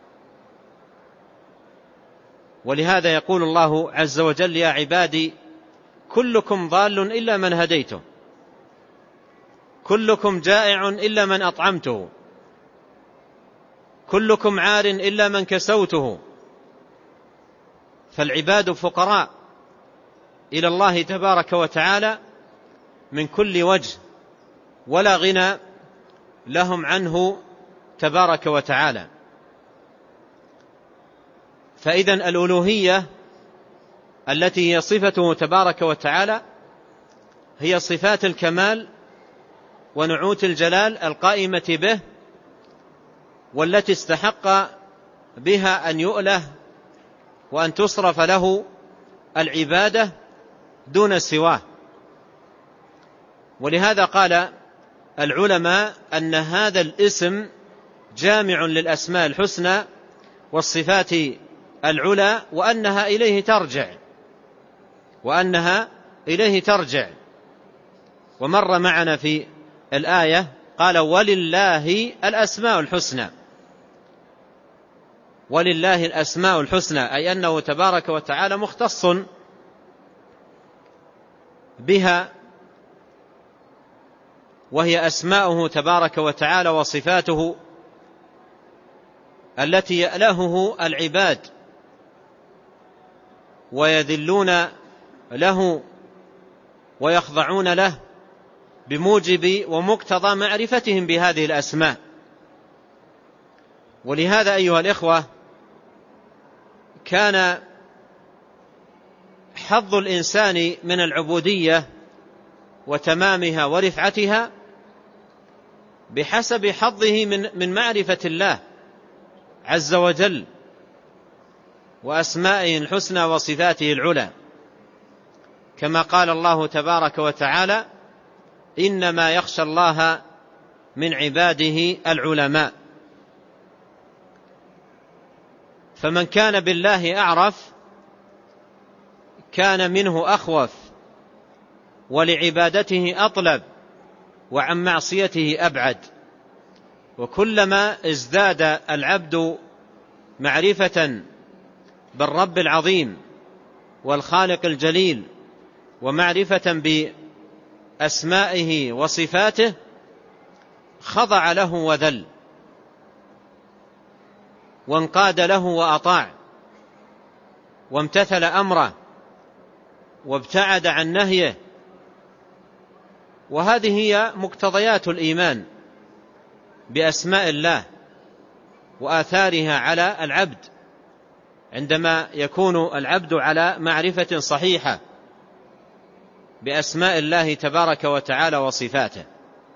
ولهذا يقول الله عز وجل: يا عبادي كلكم ضال إلا من هديته، كلكم جائع إلا من أطعمته، كلكم عار إلا من كسوته. فالعباد فقراء إلى الله تبارك وتعالى من كل وجه، ولا غنى لهم عنه تبارك وتعالى. فإذن الألوهية التي هي صفته تبارك وتعالى هي صفات الكمال ونعوت الجلال القائمة به، والتي استحق بها أن يؤله وأن تصرف له العبادة دون سواه. ولهذا قال العلماء أن هذا الاسم جامع للأسماء الحسنى والصفات العلى، وأنها إليه ترجع وأنها إليه ترجع ومر معنا في الآية قال: ولله الأسماء الحسنى، ولله الأسماء الحسنى، أي أنه تبارك وتعالى مختص بها، وهي أسماؤه تبارك وتعالى وصفاته التي يألهه العباد ويذلون له ويخضعون له بموجب ومقتضى معرفتهم بهذه الأسماء. ولهذا أيها الإخوة كان حظ الإنسان من العبودية وتمامها ورفعتها بحسب حظه من من معرفة الله عز وجل وأسمائه الحسنى وصفاته العلى، كما قال الله تبارك وتعالى: إنما يخشى الله من عباده العلماء. فمن كان بالله أعرف كان منه أخوف، ولعبادته أطلب، وعن معصيته أبعد. وكلما ازداد العبد معرفة بالرب العظيم والخالق الجليل ومعرفة بأسمائه وصفاته خضع له وذل وانقاد له وأطاع وامتثل أمره وابتعد عن نهيه. وهذه هي مقتضيات الإيمان بأسماء الله وآثارها على العبد عندما يكون العبد على معرفة صحيحة بأسماء الله تبارك وتعالى وصفاته.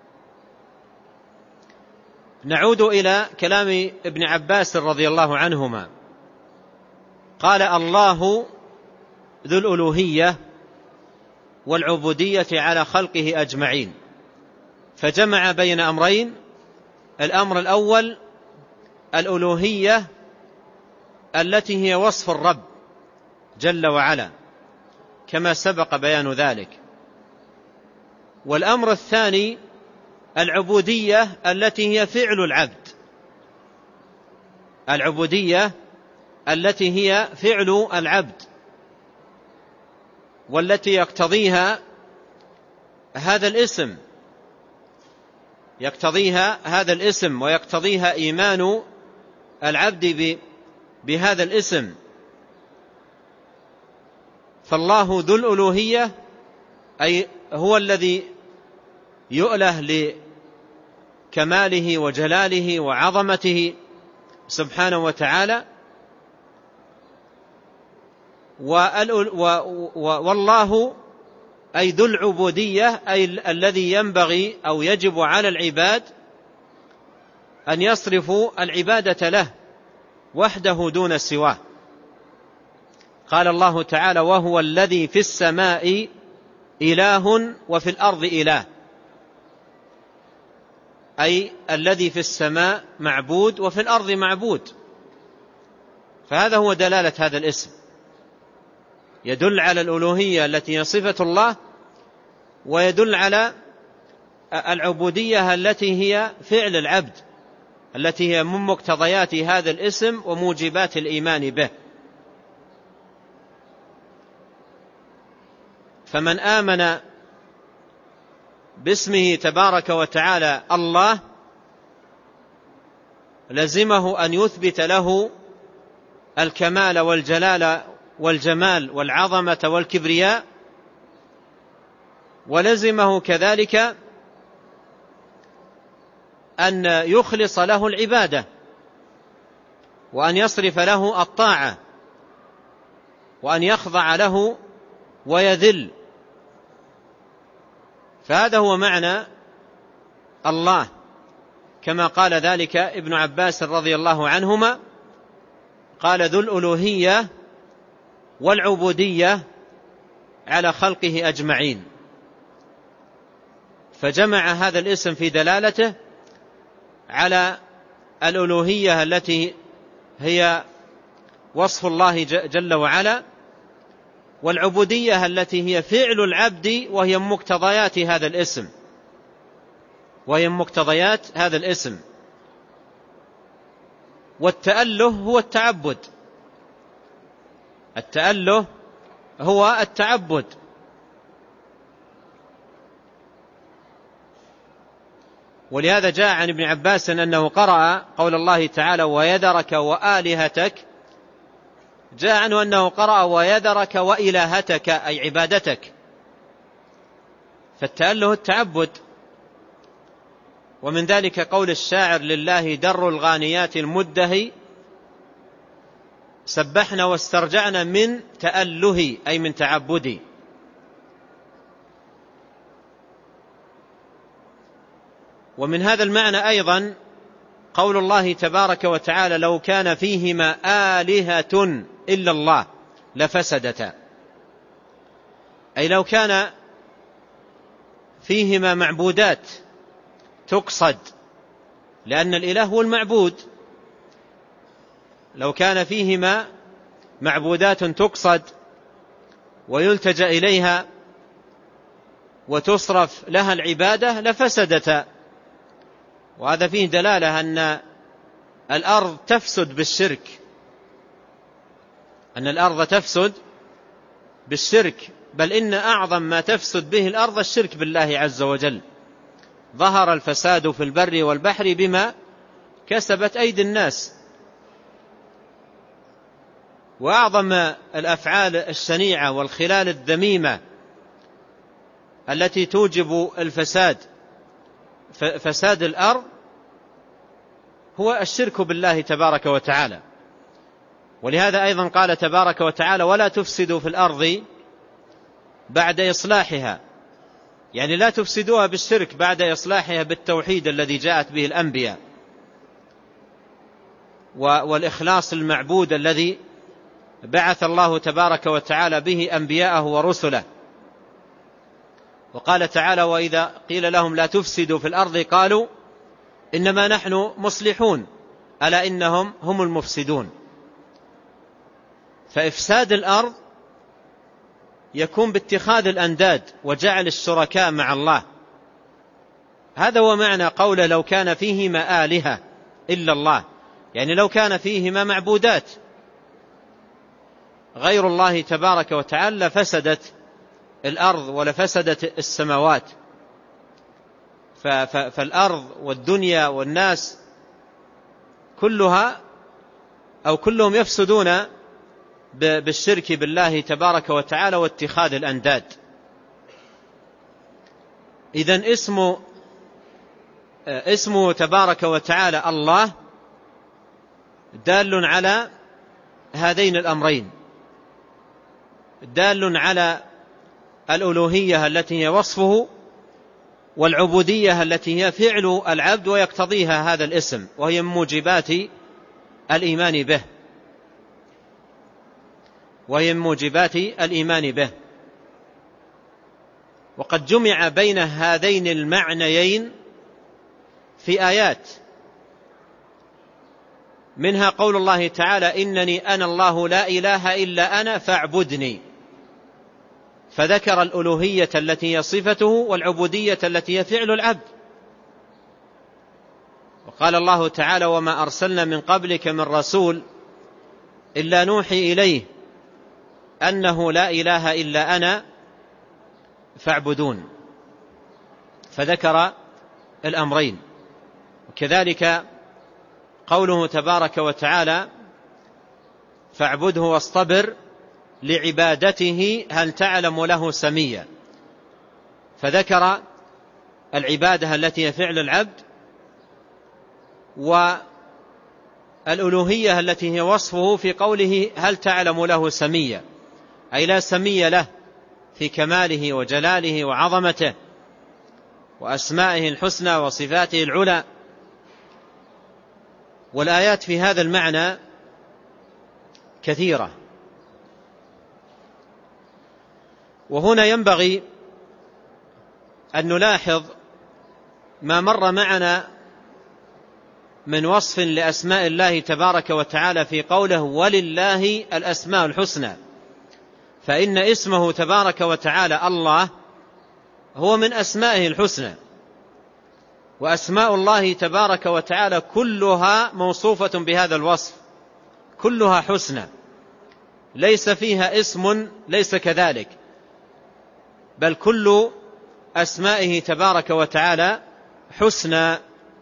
نعود إلى كلام ابن عباس رضي الله عنهما، قال: الله ذو الألوهية والعبودية على خلقه أجمعين. فجمع بين أمرين: الأمر الأول الألوهية التي هي وصف الرب جل وعلا كما سبق بيان ذلك، والأمر الثاني العبودية التي هي فعل العبد، العبودية التي هي فعل العبد، والتي يقتضيها هذا الاسم يقتضيها هذا الاسم ويقتضيها إيمان العبد بهذا الاسم. فالله ذو الألوهية أي هو الذي يؤله لكماله وجلاله وعظمته سبحانه وتعالى، والله أي ذو العبودية أي الذي ينبغي أو يجب على العباد أن يصرفوا العبادة له وحده دون سواه. قال الله تعالى: وهو الذي في السماء إله وفي الأرض إله، أي الذي في السماء معبود وفي الأرض معبود. فهذا هو دلالة هذا الاسم، يدل على الألوهية التي هي صفة الله، ويدل على العبودية التي هي فعل العبد، التي هي من مقتضيات هذا الاسم وموجبات الإيمان به. فمن آمن باسمه تبارك وتعالى الله لزمه أن يثبت له الكمال والجلال والجمال والعظمة والكبرياء، ولزمه كذلك أن يخلص له العبادة وأن يصرف له الطاعة وأن يخضع له ويذل. فهذا هو معنى الله كما قال ذلك ابن عباس رضي الله عنهما، قال: ذو الألوهية والعبودية على خلقه أجمعين. فجمع هذا الاسم في دلالته على الألوهية التي هي وصف الله جل وعلا، والعبودية التي هي فعل العبد وهي مقتضيات هذا الاسم وهي مقتضيات هذا الاسم. والتأله هو التعبد، التأله هو التعبد. ولهذا جاء عن ابن عباس أنه قرأ قول الله تعالى: ويذرك وآلهتك، جاء عنه أنه قرأ ويذرك وإلهتك أي عبادتك. فالتأله التعبد. ومن ذلك قول الشاعر: لله در الغانيات المدهي سبحنا واسترجعنا من تأله أي من تعبدي. ومن هذا المعنى أيضا قول الله تبارك وتعالى لو كان فيهما آلهة إلا الله لفسدتا، أي لو كان فيهما معبودات تقصد، لأن الإله هو المعبود، لو كان فيهما معبودات تقصد ويلتجأ إليها وتصرف لها العبادة لفسدتا. وهذا فيه دلالة أن الأرض تفسد بالشرك، أن الأرض تفسد بالشرك، بل إن أعظم ما تفسد به الأرض الشرك بالله عز وجل. ظهر الفساد في البر والبحر بما كسبت أيدي الناس. وأعظم الأفعال الشنيعة والخلال الذميمة التي توجب الفساد فساد الأرض هو الشرك بالله تبارك وتعالى. ولهذا أيضا قال تبارك وتعالى ولا تفسدوا في الأرض بعد إصلاحها، يعني لا تفسدوها بالشرك بعد إصلاحها بالتوحيد الذي جاءت به الأنبياء والإخلاص المعبود الذي بعث الله تبارك وتعالى به أنبياءه ورسله. وقال تعالى وإذا قيل لهم لا تفسدوا في الأرض قالوا إنما نحن مصلحون ألا إنهم هم المفسدون. فإفساد الأرض يكون باتخاذ الأنداد وجعل الشركاء مع الله. هذا هو معنى قوله لو كان فيهما آلهة إلا الله، يعني لو كان فيهما معبودات غير الله تبارك وتعالى لفسدت الأرض ولفسدت السماوات. فالأرض والدنيا والناس كلها أو كلهم يفسدون بالشرك بالله تبارك وتعالى واتخاذ الأنداد. إذن اسمه اسمه تبارك وتعالى الله دال على هذين الأمرين، دال على الألوهية التي هي وصفه، والعبودية التي هي فعل العبد ويقتضيها هذا الاسم، وهي من موجبات الإيمان به وهي من موجبات الإيمان به. وقد جمع بين هذين المعنيين في آيات، منها قول الله تعالى إنني أنا الله لا إله إلا أنا فاعبدني، فذكر الألوهية التي هي صفته والعبودية التي هي فعل العبد. وقال الله تعالى وما أرسلنا من قبلك من رسول إلا نوحي إليه أنه لا إله إلا أنا فاعبدون، فذكر الأمرين. وكذلك قوله تبارك وتعالى فاعبده واصطبر لعبادته هل تعلم له سميا، فذكر العبادة التي هي فعل العبد والألوهية التي هي وصفه في قوله هل تعلم له سميا، أي لا سمي له في كماله وجلاله وعظمته وأسمائه الحسنى وصفاته العلى. والآيات في هذا المعنى كثيرة. وهنا ينبغي أن نلاحظ ما مر معنا من وصف لأسماء الله تبارك وتعالى في قوله ولله الأسماء الحسنى، فإن اسمه تبارك وتعالى الله هو من أسمائه الحسنى، وأسماء الله تبارك وتعالى كلها موصوفة بهذا الوصف، كلها حسنى، ليس فيها اسم ليس كذلك، بل كل أسمائه تبارك وتعالى حسنى.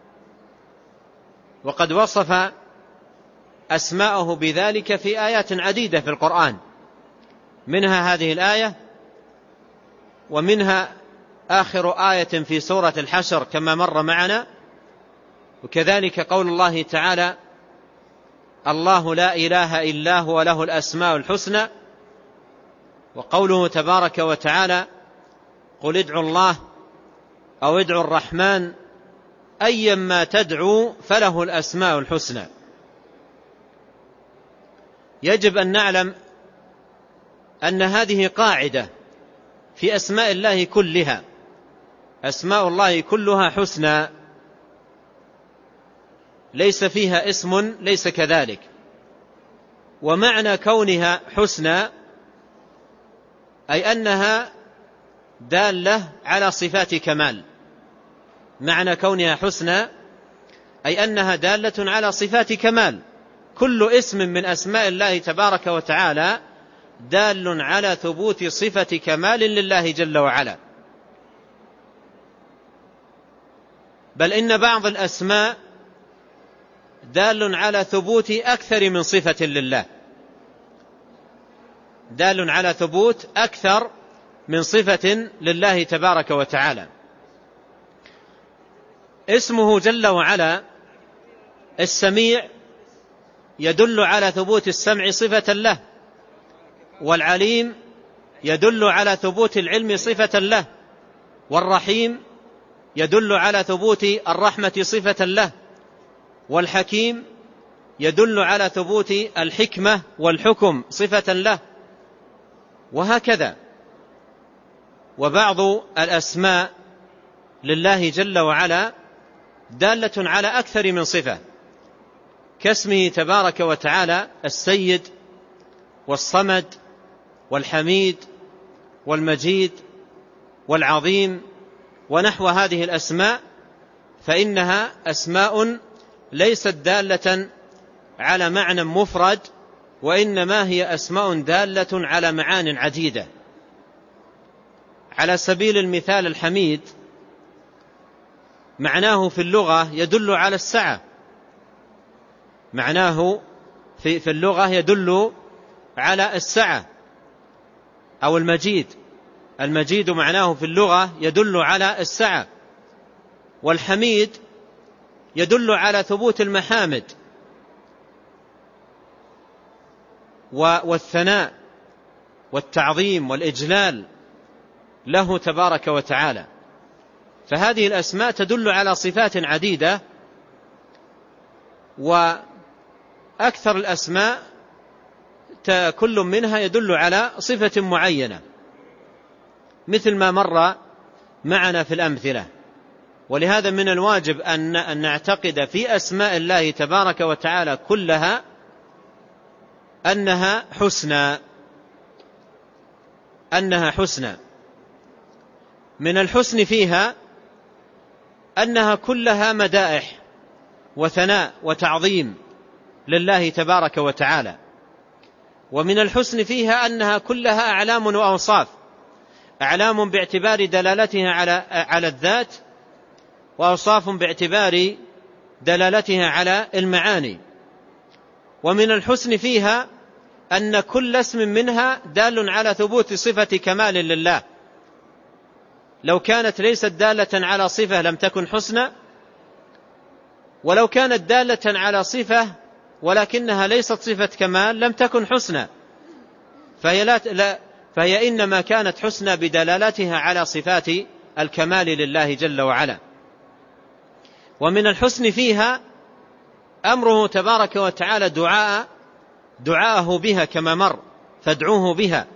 وقد وصف أسماءه بذلك في آيات عديدة في القرآن، منها هذه الآية، ومنها آخر آية في سورة الحشر كما مر معنا، وكذلك قول الله تعالى الله لا إله إلا هو له الأسماء الحسنى. وقوله تبارك وتعالى قل ادعوا الله أو ادعوا الرحمن أيما تدعوا فله الأسماء الحسنى. يجب أن نعلم أن هذه قاعدة في أسماء الله كلها، أسماء الله كلها حسنى، ليس فيها اسم ليس كذلك. ومعنى كونها حسنى أي أنها دالة على صفات كمال. معنى كونها حسنى أي أنها دالة على صفات كمال. كل اسم من أسماء الله تبارك وتعالى دال على ثبوت صفة كمال لله جل وعلا. بل إن بعض الأسماء دال على ثبوت أكثر من صفة لله، دال على ثبوت أكثر من صفة لله تبارك وتعالى. اسمه جل وعلا السميع يدل على ثبوت السمع صفة له، والعليم يدل على ثبوت العلم صفة له، والرحيم يدل على ثبوت الرحمة صفة له، والحكيم يدل على ثبوت الحكمة والحكم صفة له، وهكذا. وبعض الأسماء لله جل وعلا دالة على أكثر من صفة، كاسمه تبارك وتعالى السيد والصمد والحميد والمجيد والعظيم ونحو هذه الأسماء، فإنها أسماء ليست دالة على معنى مفرد، وإنما هي أسماء دالة على معان عديدة. على سبيل المثال الحميد معناه في اللغة يدل على السعة، معناه في, في اللغة يدل على السعة. أو المجيد، المجيد معناه في اللغة يدل على السعة. والحميد يدل على ثبوت المحامد والثناء والتعظيم والإجلال له تبارك وتعالى. فهذه الأسماء تدل على صفات عديدة، وأكثر الأسماء كل منها يدل على صفة معينة، مثل ما مر معنا في الأمثلة. ولهذا من الواجب أن نعتقد في أسماء الله تبارك وتعالى كلها أنها حسنى، أنها حسنى. من الحسن فيها أنها كلها مدائح وثناء وتعظيم لله تبارك وتعالى. ومن الحسن فيها أنها كلها أعلام وأوصاف، أعلام باعتبار دلالتها على على الذات، وأوصاف باعتبار دلالتها على المعاني. ومن الحسن فيها أن كل اسم منها دال على ثبوت صفة كمال لله. لو كانت ليست دالة على صفة لم تكن حسنى، ولو كانت دالة على صفة ولكنها ليست صفة كمال لم تكن حسنى. فهي, لا لا فهي إنما كانت حسنى بدلالتها على صفات الكمال لله جل وعلا. ومن الحسن فيها أمره تبارك وتعالى دعاء دعاءه بها كما مر، فادعوه بها.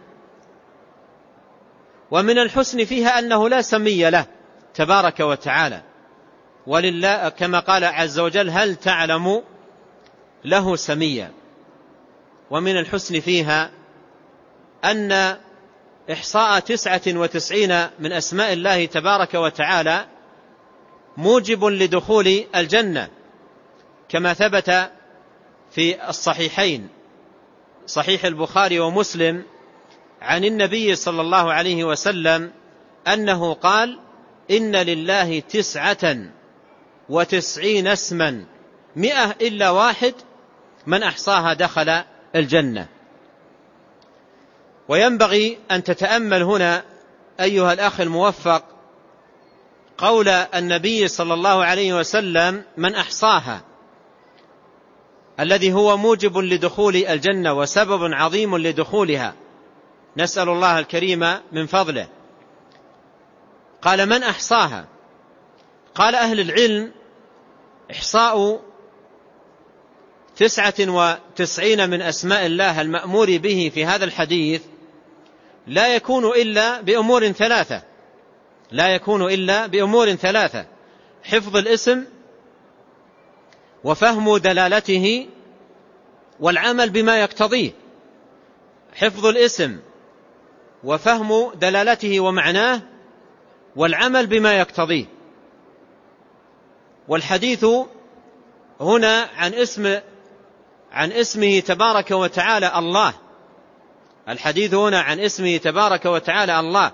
ومن الحسن فيها أنه لا سمي له تبارك وتعالى، ولله كما قال عز وجل هل تعلم له سميا. ومن الحسن فيها أن إحصاء تسعة وتسعين من أسماء الله تبارك وتعالى موجب لدخول الجنة، كما ثبت في الصحيحين صحيح البخاري ومسلم عن النبي صلى الله عليه وسلم أنه قال إن لله تسعة وتسعين اسما مئة إلا واحد من أحصاها دخل الجنة. وينبغي أن تتأمل هنا أيها الأخ الموفق قول النبي صلى الله عليه وسلم من أحصاها، الذي هو موجب لدخول الجنة وسبب عظيم لدخولها، نسأل الله الكريم من فضله. قال: من أحصاها؟ قال أهل العلم: إحصاء تسعة وتسعين من أسماء الله المأمور به في هذا الحديث لا يكون إلا بأمور ثلاثة لا يكون إلا بأمور ثلاثة: حفظ الاسم، وفهم دلالته، والعمل بما يقتضيه. حفظ الاسم وفهم دلالته ومعناه والعمل بما يقتضيه. والحديث هنا عن اسم عن اسمه تبارك وتعالى الله الحديث هنا عن اسمه تبارك وتعالى الله.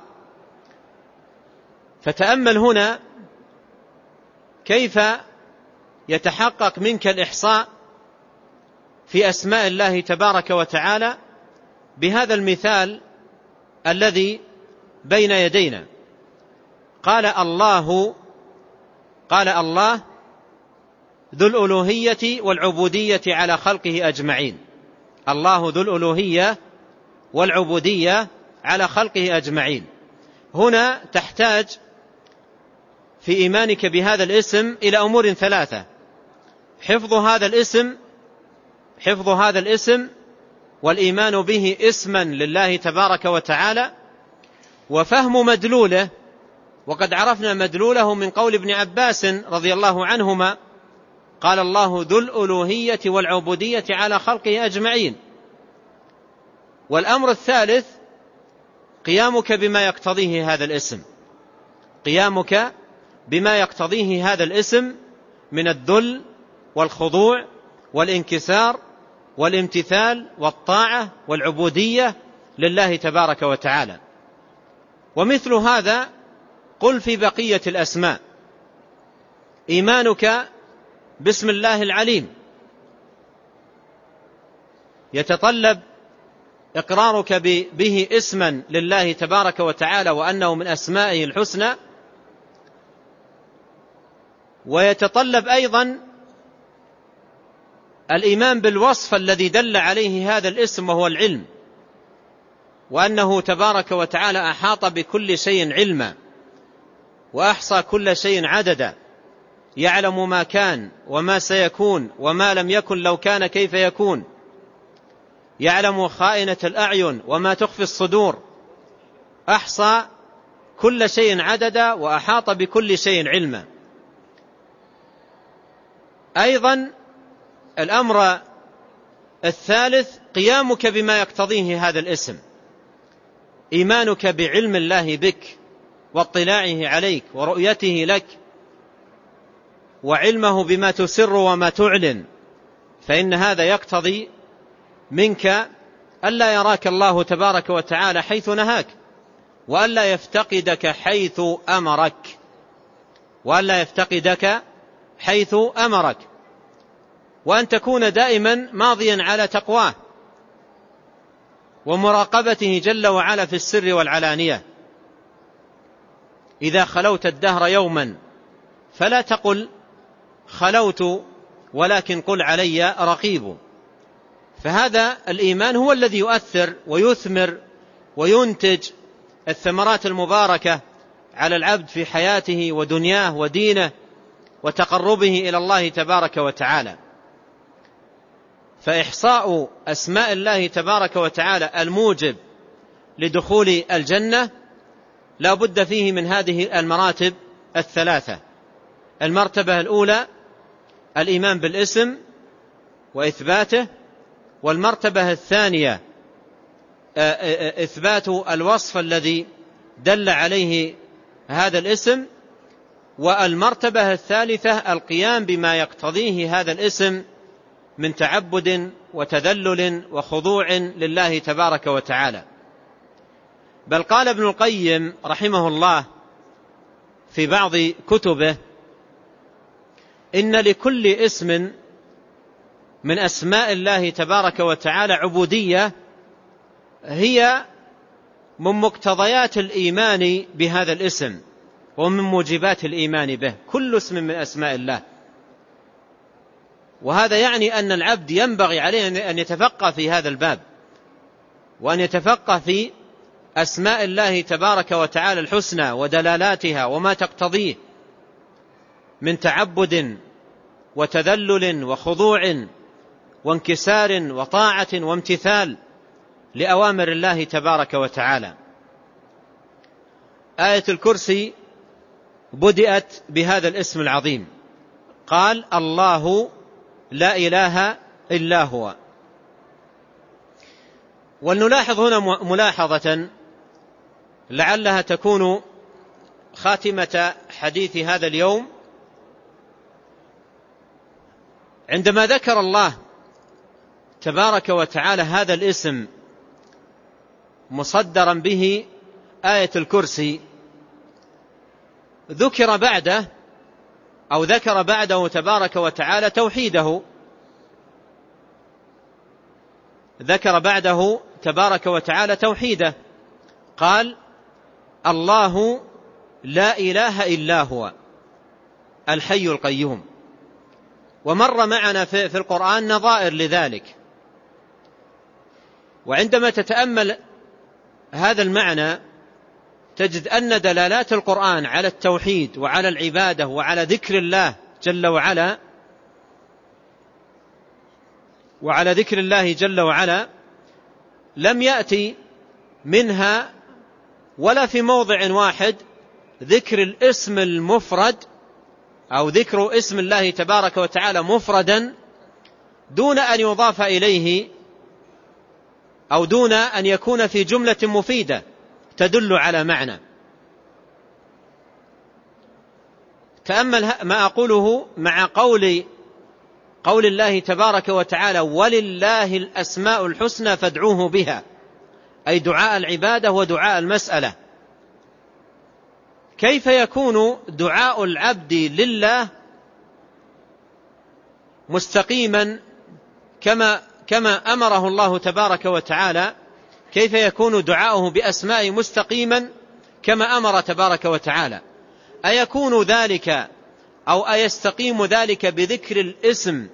فتأمل هنا كيف يتحقق منك الإحصاء في أسماء الله تبارك وتعالى بهذا المثال الذي بين يدينا. قال الله قال الله ذو الألوهية والعبودية على خلقه أجمعين. الله ذو الألوهية والعبودية على خلقه أجمعين. هنا تحتاج في إيمانك بهذا الاسم إلى أمور ثلاثة: حفظ هذا الاسم حفظ هذا الاسم والإيمان به اسما لله تبارك وتعالى، وفهم مدلوله. وقد عرفنا مدلوله من قول ابن عباس رضي الله عنهما: قال الله ذو الألوهية والعبودية على خلقه أجمعين. والأمر الثالث: قيامك بما يقتضيه هذا الاسم قيامك بما يقتضيه هذا الاسم من الذل والخضوع والانكسار والامتثال والطاعة والعبودية لله تبارك وتعالى. ومثل هذا قل في بقية الأسماء: إيمانك باسم الله العليم يتطلب إقرارك به اسما لله تبارك وتعالى وأنه من أسمائه الحسنى، ويتطلب أيضا الإيمان بالوصف الذي دل عليه هذا الاسم وهو العلم، وأنه تبارك وتعالى أحاط بكل شيء علما وأحصى كل شيء عددا، يعلم ما كان وما سيكون وما لم يكن لو كان كيف يكون، يعلم خائنة الأعين وما تخفي الصدور، أحصى كل شيء عددا وأحاط بكل شيء علما. أيضا الأمر الثالث: قيامك بما يقتضيه هذا الاسم، إيمانك بعلم الله بك واطلاعه عليك ورؤيته لك وعلمه بما تسر وما تعلن، فإن هذا يقتضي منك ألا يراك الله تبارك وتعالى حيث نهاك، وألا يفتقدك حيث أمرك وألا يفتقدك حيث أمرك وأن تكون دائما ماضيا على تقواه ومراقبته جل وعلا في السر والعلانية. إذا خلوت الدهر يوما فلا تقل خلوت، ولكن قل علي رقيب. فهذا الإيمان هو الذي يؤثر ويثمر وينتج الثمرات المباركة على العبد في حياته ودنياه ودينه وتقربه إلى الله تبارك وتعالى. فإحصاء أسماء الله تبارك وتعالى الموجب لدخول الجنة لا بد فيه من هذه المراتب الثلاثة: المرتبة الأولى الإيمان بالاسم وإثباته، والمرتبة الثانية إثبات الوصف الذي دل عليه هذا الاسم، والمرتبة الثالثة القيام بما يقتضيه هذا الاسم من تعبد وتذلل وخضوع لله تبارك وتعالى. بل قال ابن القيم رحمه الله في بعض كتبه: إن لكل اسم من أسماء الله تبارك وتعالى عبودية هي من مقتضيات الإيمان بهذا الاسم ومن موجبات الإيمان به. كل اسم من أسماء الله وهذا يعني أن العبد ينبغي عليه أن يتفقه في هذا الباب، وأن يتفقه في أسماء الله تبارك وتعالى الحسنى ودلالاتها وما تقتضيه من تعبد وتذلل وخضوع وانكسار وطاعة وامتثال لأوامر الله تبارك وتعالى. آية الكرسي بدأت بهذا الاسم العظيم، قال الله لا إله إلا هو. ولنلاحظ هنا ملاحظة لعلها تكون خاتمة حديث هذا اليوم. عندما ذكر الله تبارك وتعالى هذا الاسم مصدرا به آية الكرسي، ذكر بعده أو ذكر بعده تبارك وتعالى توحيده، ذكر بعده تبارك وتعالى توحيده، قال الله لا إله إلا هو الحي القيوم. ومر معنا في القرآن نظائر لذلك. وعندما تتأمل هذا المعنى تجد أن دلالات القرآن على التوحيد وعلى العبادة وعلى ذكر الله جل وعلا وعلى ذكر الله جل وعلا لم يأتي منها ولا في موضع واحد ذكر الاسم المفرد أو ذكر اسم الله تبارك وتعالى مفردا دون أن يضاف إليه أو دون أن يكون في جملة مفيدة تدل على معنى. تأمل ما أقوله مع قول قول الله تبارك وتعالى ولله الأسماء الحسنى فادعوه بها، أي دعاء العبادة ودعاء المسألة. كيف يكون دعاء العبد لله مستقيما كما كما أمره الله تبارك وتعالى؟ كيف يكون دعاؤه بأسماء مستقيما كما أمر تبارك وتعالى؟ أيكون ذلك أو أيستقيم ذلك بذكر الاسم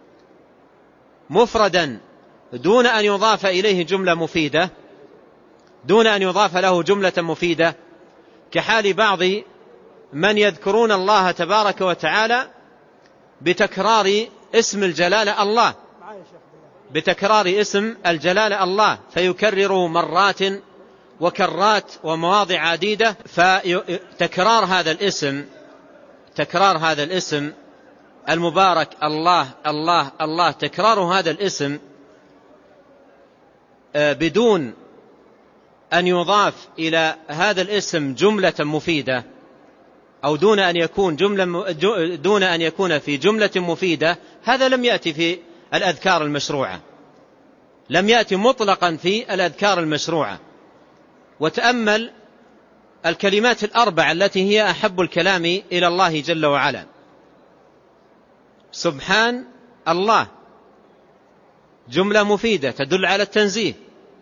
مفردا دون أن يضاف إليه جملة مفيدة، دون أن يضاف له جملة مفيدة، كحال بعض من يذكرون الله تبارك وتعالى بتكرار اسم الجلالة الله، بتكرار اسم الجلالة الله، فيكرره مرات وكرات ومواضع عديدة. فتكرار هذا الاسم تكرار هذا الاسم المبارك الله الله الله تكرار هذا الاسم بدون أن يضاف إلى هذا الاسم جملة مفيدة أو دون أن يكون جملة دون أن يكون في جملة مفيدة، هذا لم يأتي في الأذكار المشروعة، لم يأتي مطلقا في الأذكار المشروعة. وتأمل الكلمات الأربع التي هي أحب الكلام إلى الله جل وعلا. سبحان الله جملة مفيدة تدل على التنزيه،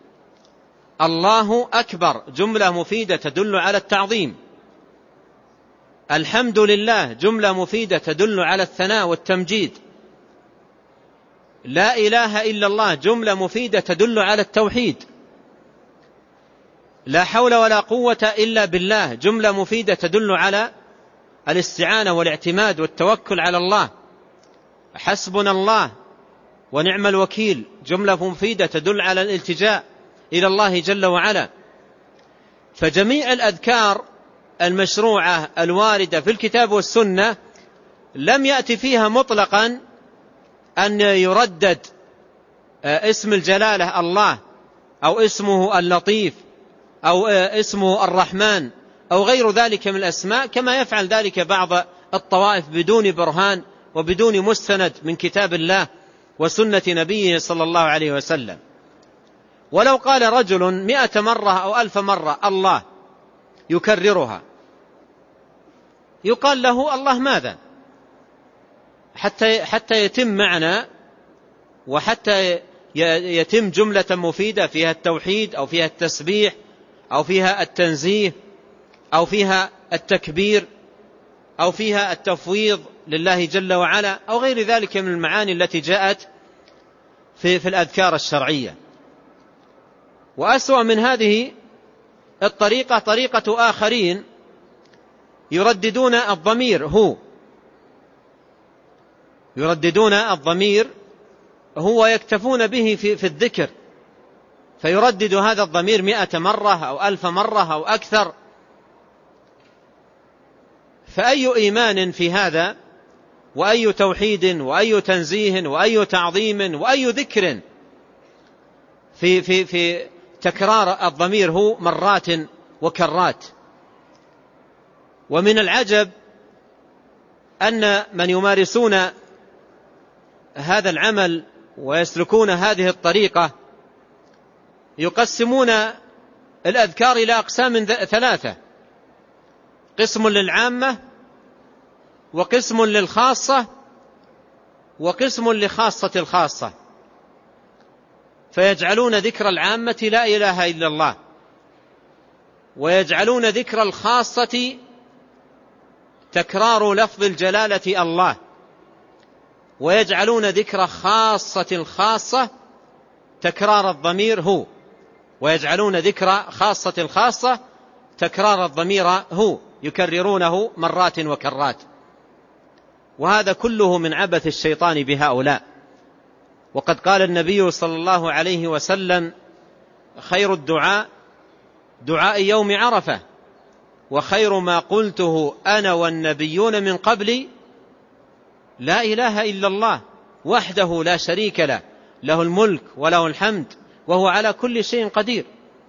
الله أكبر جملة مفيدة تدل على التعظيم، الحمد لله جملة مفيدة تدل على الثناء والتمجيد، لا إله إلا الله جملة مفيدة تدل على التوحيد، لا حول ولا قوة إلا بالله جملة مفيدة تدل على الاستعانة والاعتماد والتوكل على الله، حسبنا الله ونعم الوكيل جملة مفيدة تدل على الالتجاء إلى الله جل وعلا. فجميع الأذكار المشروعة الواردة في الكتاب والسنة لم يأتي فيها مطلقا أن يردد اسم الجلالة الله أو اسمه اللطيف أو اسمه الرحمن أو غير ذلك من الأسماء، كما يفعل ذلك بعض الطوائف بدون برهان وبدون مستند من كتاب الله وسنة نبيه صلى الله عليه وسلم. ولو قال رجل مئة مرة أو ألف مرة الله يكررها، يقال له الله ماذا؟ حتى حتى يتم معنى وحتى يتم جملة مفيدة فيها التوحيد أو فيها التسبيح أو فيها التنزيه أو فيها التكبير أو فيها التفويض لله جل وعلا، أو غير ذلك من المعاني التي جاءت في, في الأذكار الشرعية. وأسوأ من هذه الطريقة طريقة آخرين يرددون الضمير هو يرددون الضمير هو يكتفون به في, في الذكر، فيردد هذا الضمير مئة مرة أو ألف مرة أو أكثر. فأي إيمان في هذا، وأي توحيد، وأي تنزيه، وأي تعظيم، وأي ذكر في, في, في تكرار الضمير هو مرات وكرات. ومن العجب أن من يمارسون هذا العمل ويسلكون هذه الطريقة يقسمون الأذكار إلى أقسام ثلاثة: قسم للعامة، وقسم للخاصة، وقسم لخاصة الخاصة. فيجعلون ذكر العامة لا إله إلا الله، ويجعلون ذكر الخاصة تكرار لفظ الجلالة الله، ويجعلون ذكر خاصة الخاصة تكرار الضمير هو، ويجعلون ذكر خاصة الخاصة تكرار الضمير هو، يكررونه مرات وكرات. وهذا كله من عبث الشيطان بهؤلاء. وقد قال النبي صلى الله عليه وسلم: خير الدعاء دعاء يوم عرفة، وخير ما قلته أنا والنبيون من قبلي لا إله إلا الله وحده لا شريك له، له الملك وله الحمد وهو على كل شيء قدير.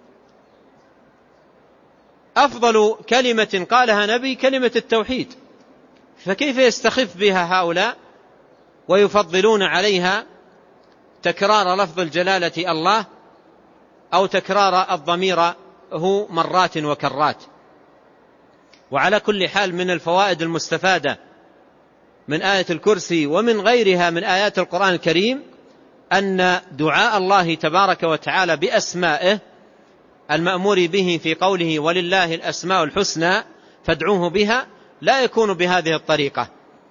أفضل كلمة قالها نبي كلمة التوحيد، فكيف يستخف بها هؤلاء ويفضلون عليها تكرار لفظ الجلالة الله أو تكرار الضمير هو مرات وكرات. وعلى كل حال، من الفوائد المستفادة من آية الكرسي ومن غيرها من آيات القرآن الكريم أن دعاء الله تبارك وتعالى بأسمائه المأمور به في قوله: ولله الأسماء الحسنى فادعوه بها، لا يكون بهذه الطريقة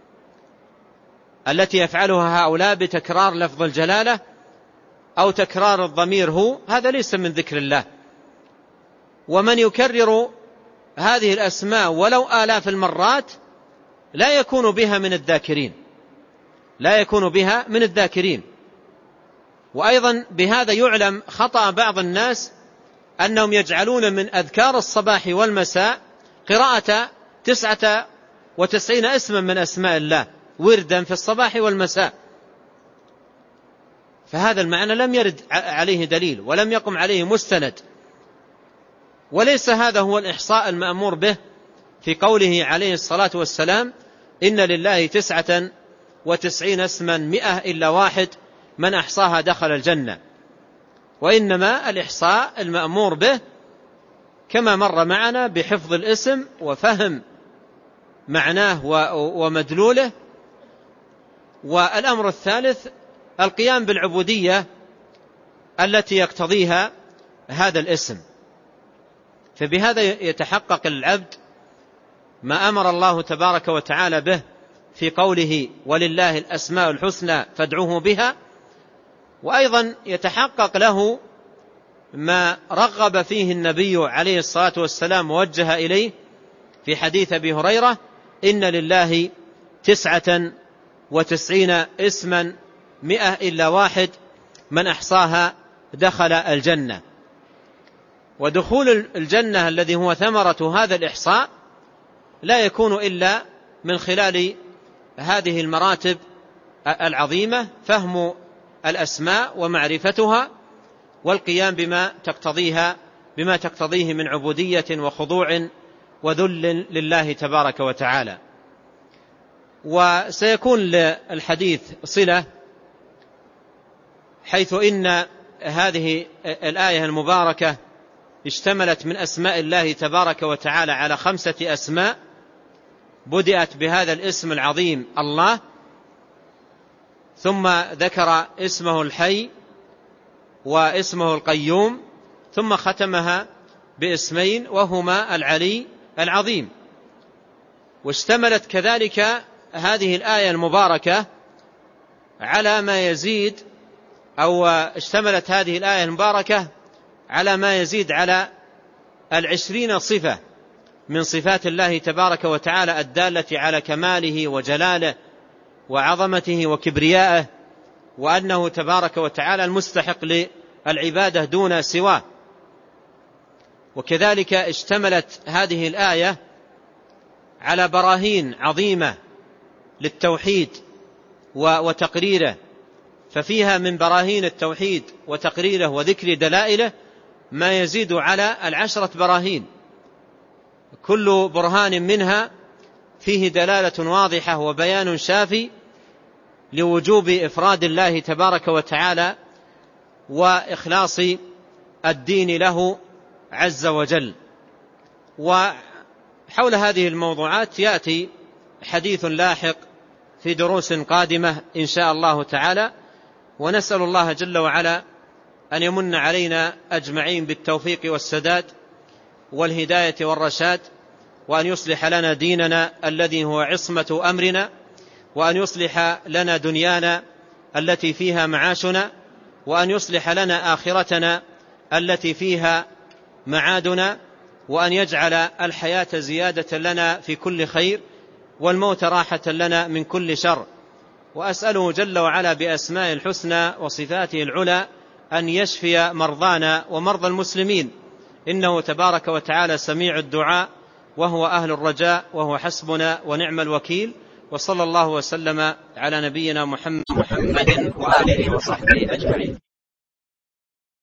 التي يفعلها هؤلاء بتكرار لفظ الجلالة أو تكرار الضمير هو. هذا ليس من ذكر الله. ومن يكرر هذه الأسماء ولو آلاف المرات لا يكون بها من الذاكرين لا يكون بها من الذاكرين. وأيضا بهذا يعلم خطأ بعض الناس أنهم يجعلون من أذكار الصباح والمساء قراءة تسعة وتسعين اسما من أسماء الله وردا في الصباح والمساء، فهذا المعنى لم يرد عليه دليل ولم يقم عليه مستند، وليس هذا هو الإحصاء المأمور به في قوله عليه الصلاة والسلام: إن لله تسعة وتسعين اسما مئة إلا واحد من أحصاها دخل الجنة. وإنما الإحصاء المأمور به كما مر معنا بحفظ الاسم وفهم معناه ومدلوله. والأمر الثالث القيام بالعبودية التي يقتضيها هذا الاسم. فبهذا يتحقق العبد ما أمر الله تبارك وتعالى به في قوله: ولله الأسماء الحسنى فادعوه بها. وأيضا يتحقق له ما رغب فيه النبي عليه الصلاة والسلام ووجه إليه في حديث أبي هريرة: إن لله تسعة وتسعين اسما مئة إلا واحد من أحصاها دخل الجنة. ودخول الجنة الذي هو ثمرة هذا الإحصاء لا يكون إلا من خلال هذه المراتب العظيمة: فهم الأسماء ومعرفتها، والقيام بما تقتضيها بما تقتضيه من عبودية وخضوع وذل لله تبارك وتعالى. وسيكون للحديث صلة، حيث إن هذه الآية المباركة اشتملت من أسماء الله تبارك وتعالى على خمسة أسماء، بدأت بهذا الاسم العظيم الله، ثم ذكر اسمه الحي واسمه القيوم، ثم ختمها باسمين وهما العلي العظيم. واشتملت كذلك هذه الآية المباركة على ما يزيد، أو اشتملت هذه الآية المباركة على ما يزيد على العشرين صفة من صفات الله تبارك وتعالى الدالة على كماله وجلاله وعظمته وكبريائه، وأنه تبارك وتعالى المستحق للعبادة دون سواه. وكذلك اشتملت هذه الآية على براهين عظيمة للتوحيد وتقريره، ففيها من براهين التوحيد وتقريره وذكر دلائله ما يزيد على العشرة براهين، كل برهان منها فيه دلالة واضحة وبيان شافي لوجوب إفراد الله تبارك وتعالى وإخلاص الدين له عز وجل. وحول هذه الموضوعات يأتي حديث لاحق في دروس قادمة إن شاء الله تعالى، ونسأل الله جل وعلا أن يمن علينا أجمعين بالتوفيق والسداد والهداية والرشاد، وأن يصلح لنا ديننا الذي هو عصمة أمرنا، وأن يصلح لنا دنيانا التي فيها معاشنا، وأن يصلح لنا آخرتنا التي فيها معادنا، وأن يجعل الحياة زيادة لنا في كل خير والموت راحة لنا من كل شر. وأسأله جل وعلا بأسماء الحسنى وصفاته العلى أن يشفي مرضانا ومرضى المسلمين، إنه تبارك وتعالى سميع الدعاء وهو أهل الرجاء، وهو حسبنا ونعم الوكيل. وصلى الله وسلم على نبينا محمد وآله وصحبه أجمعين.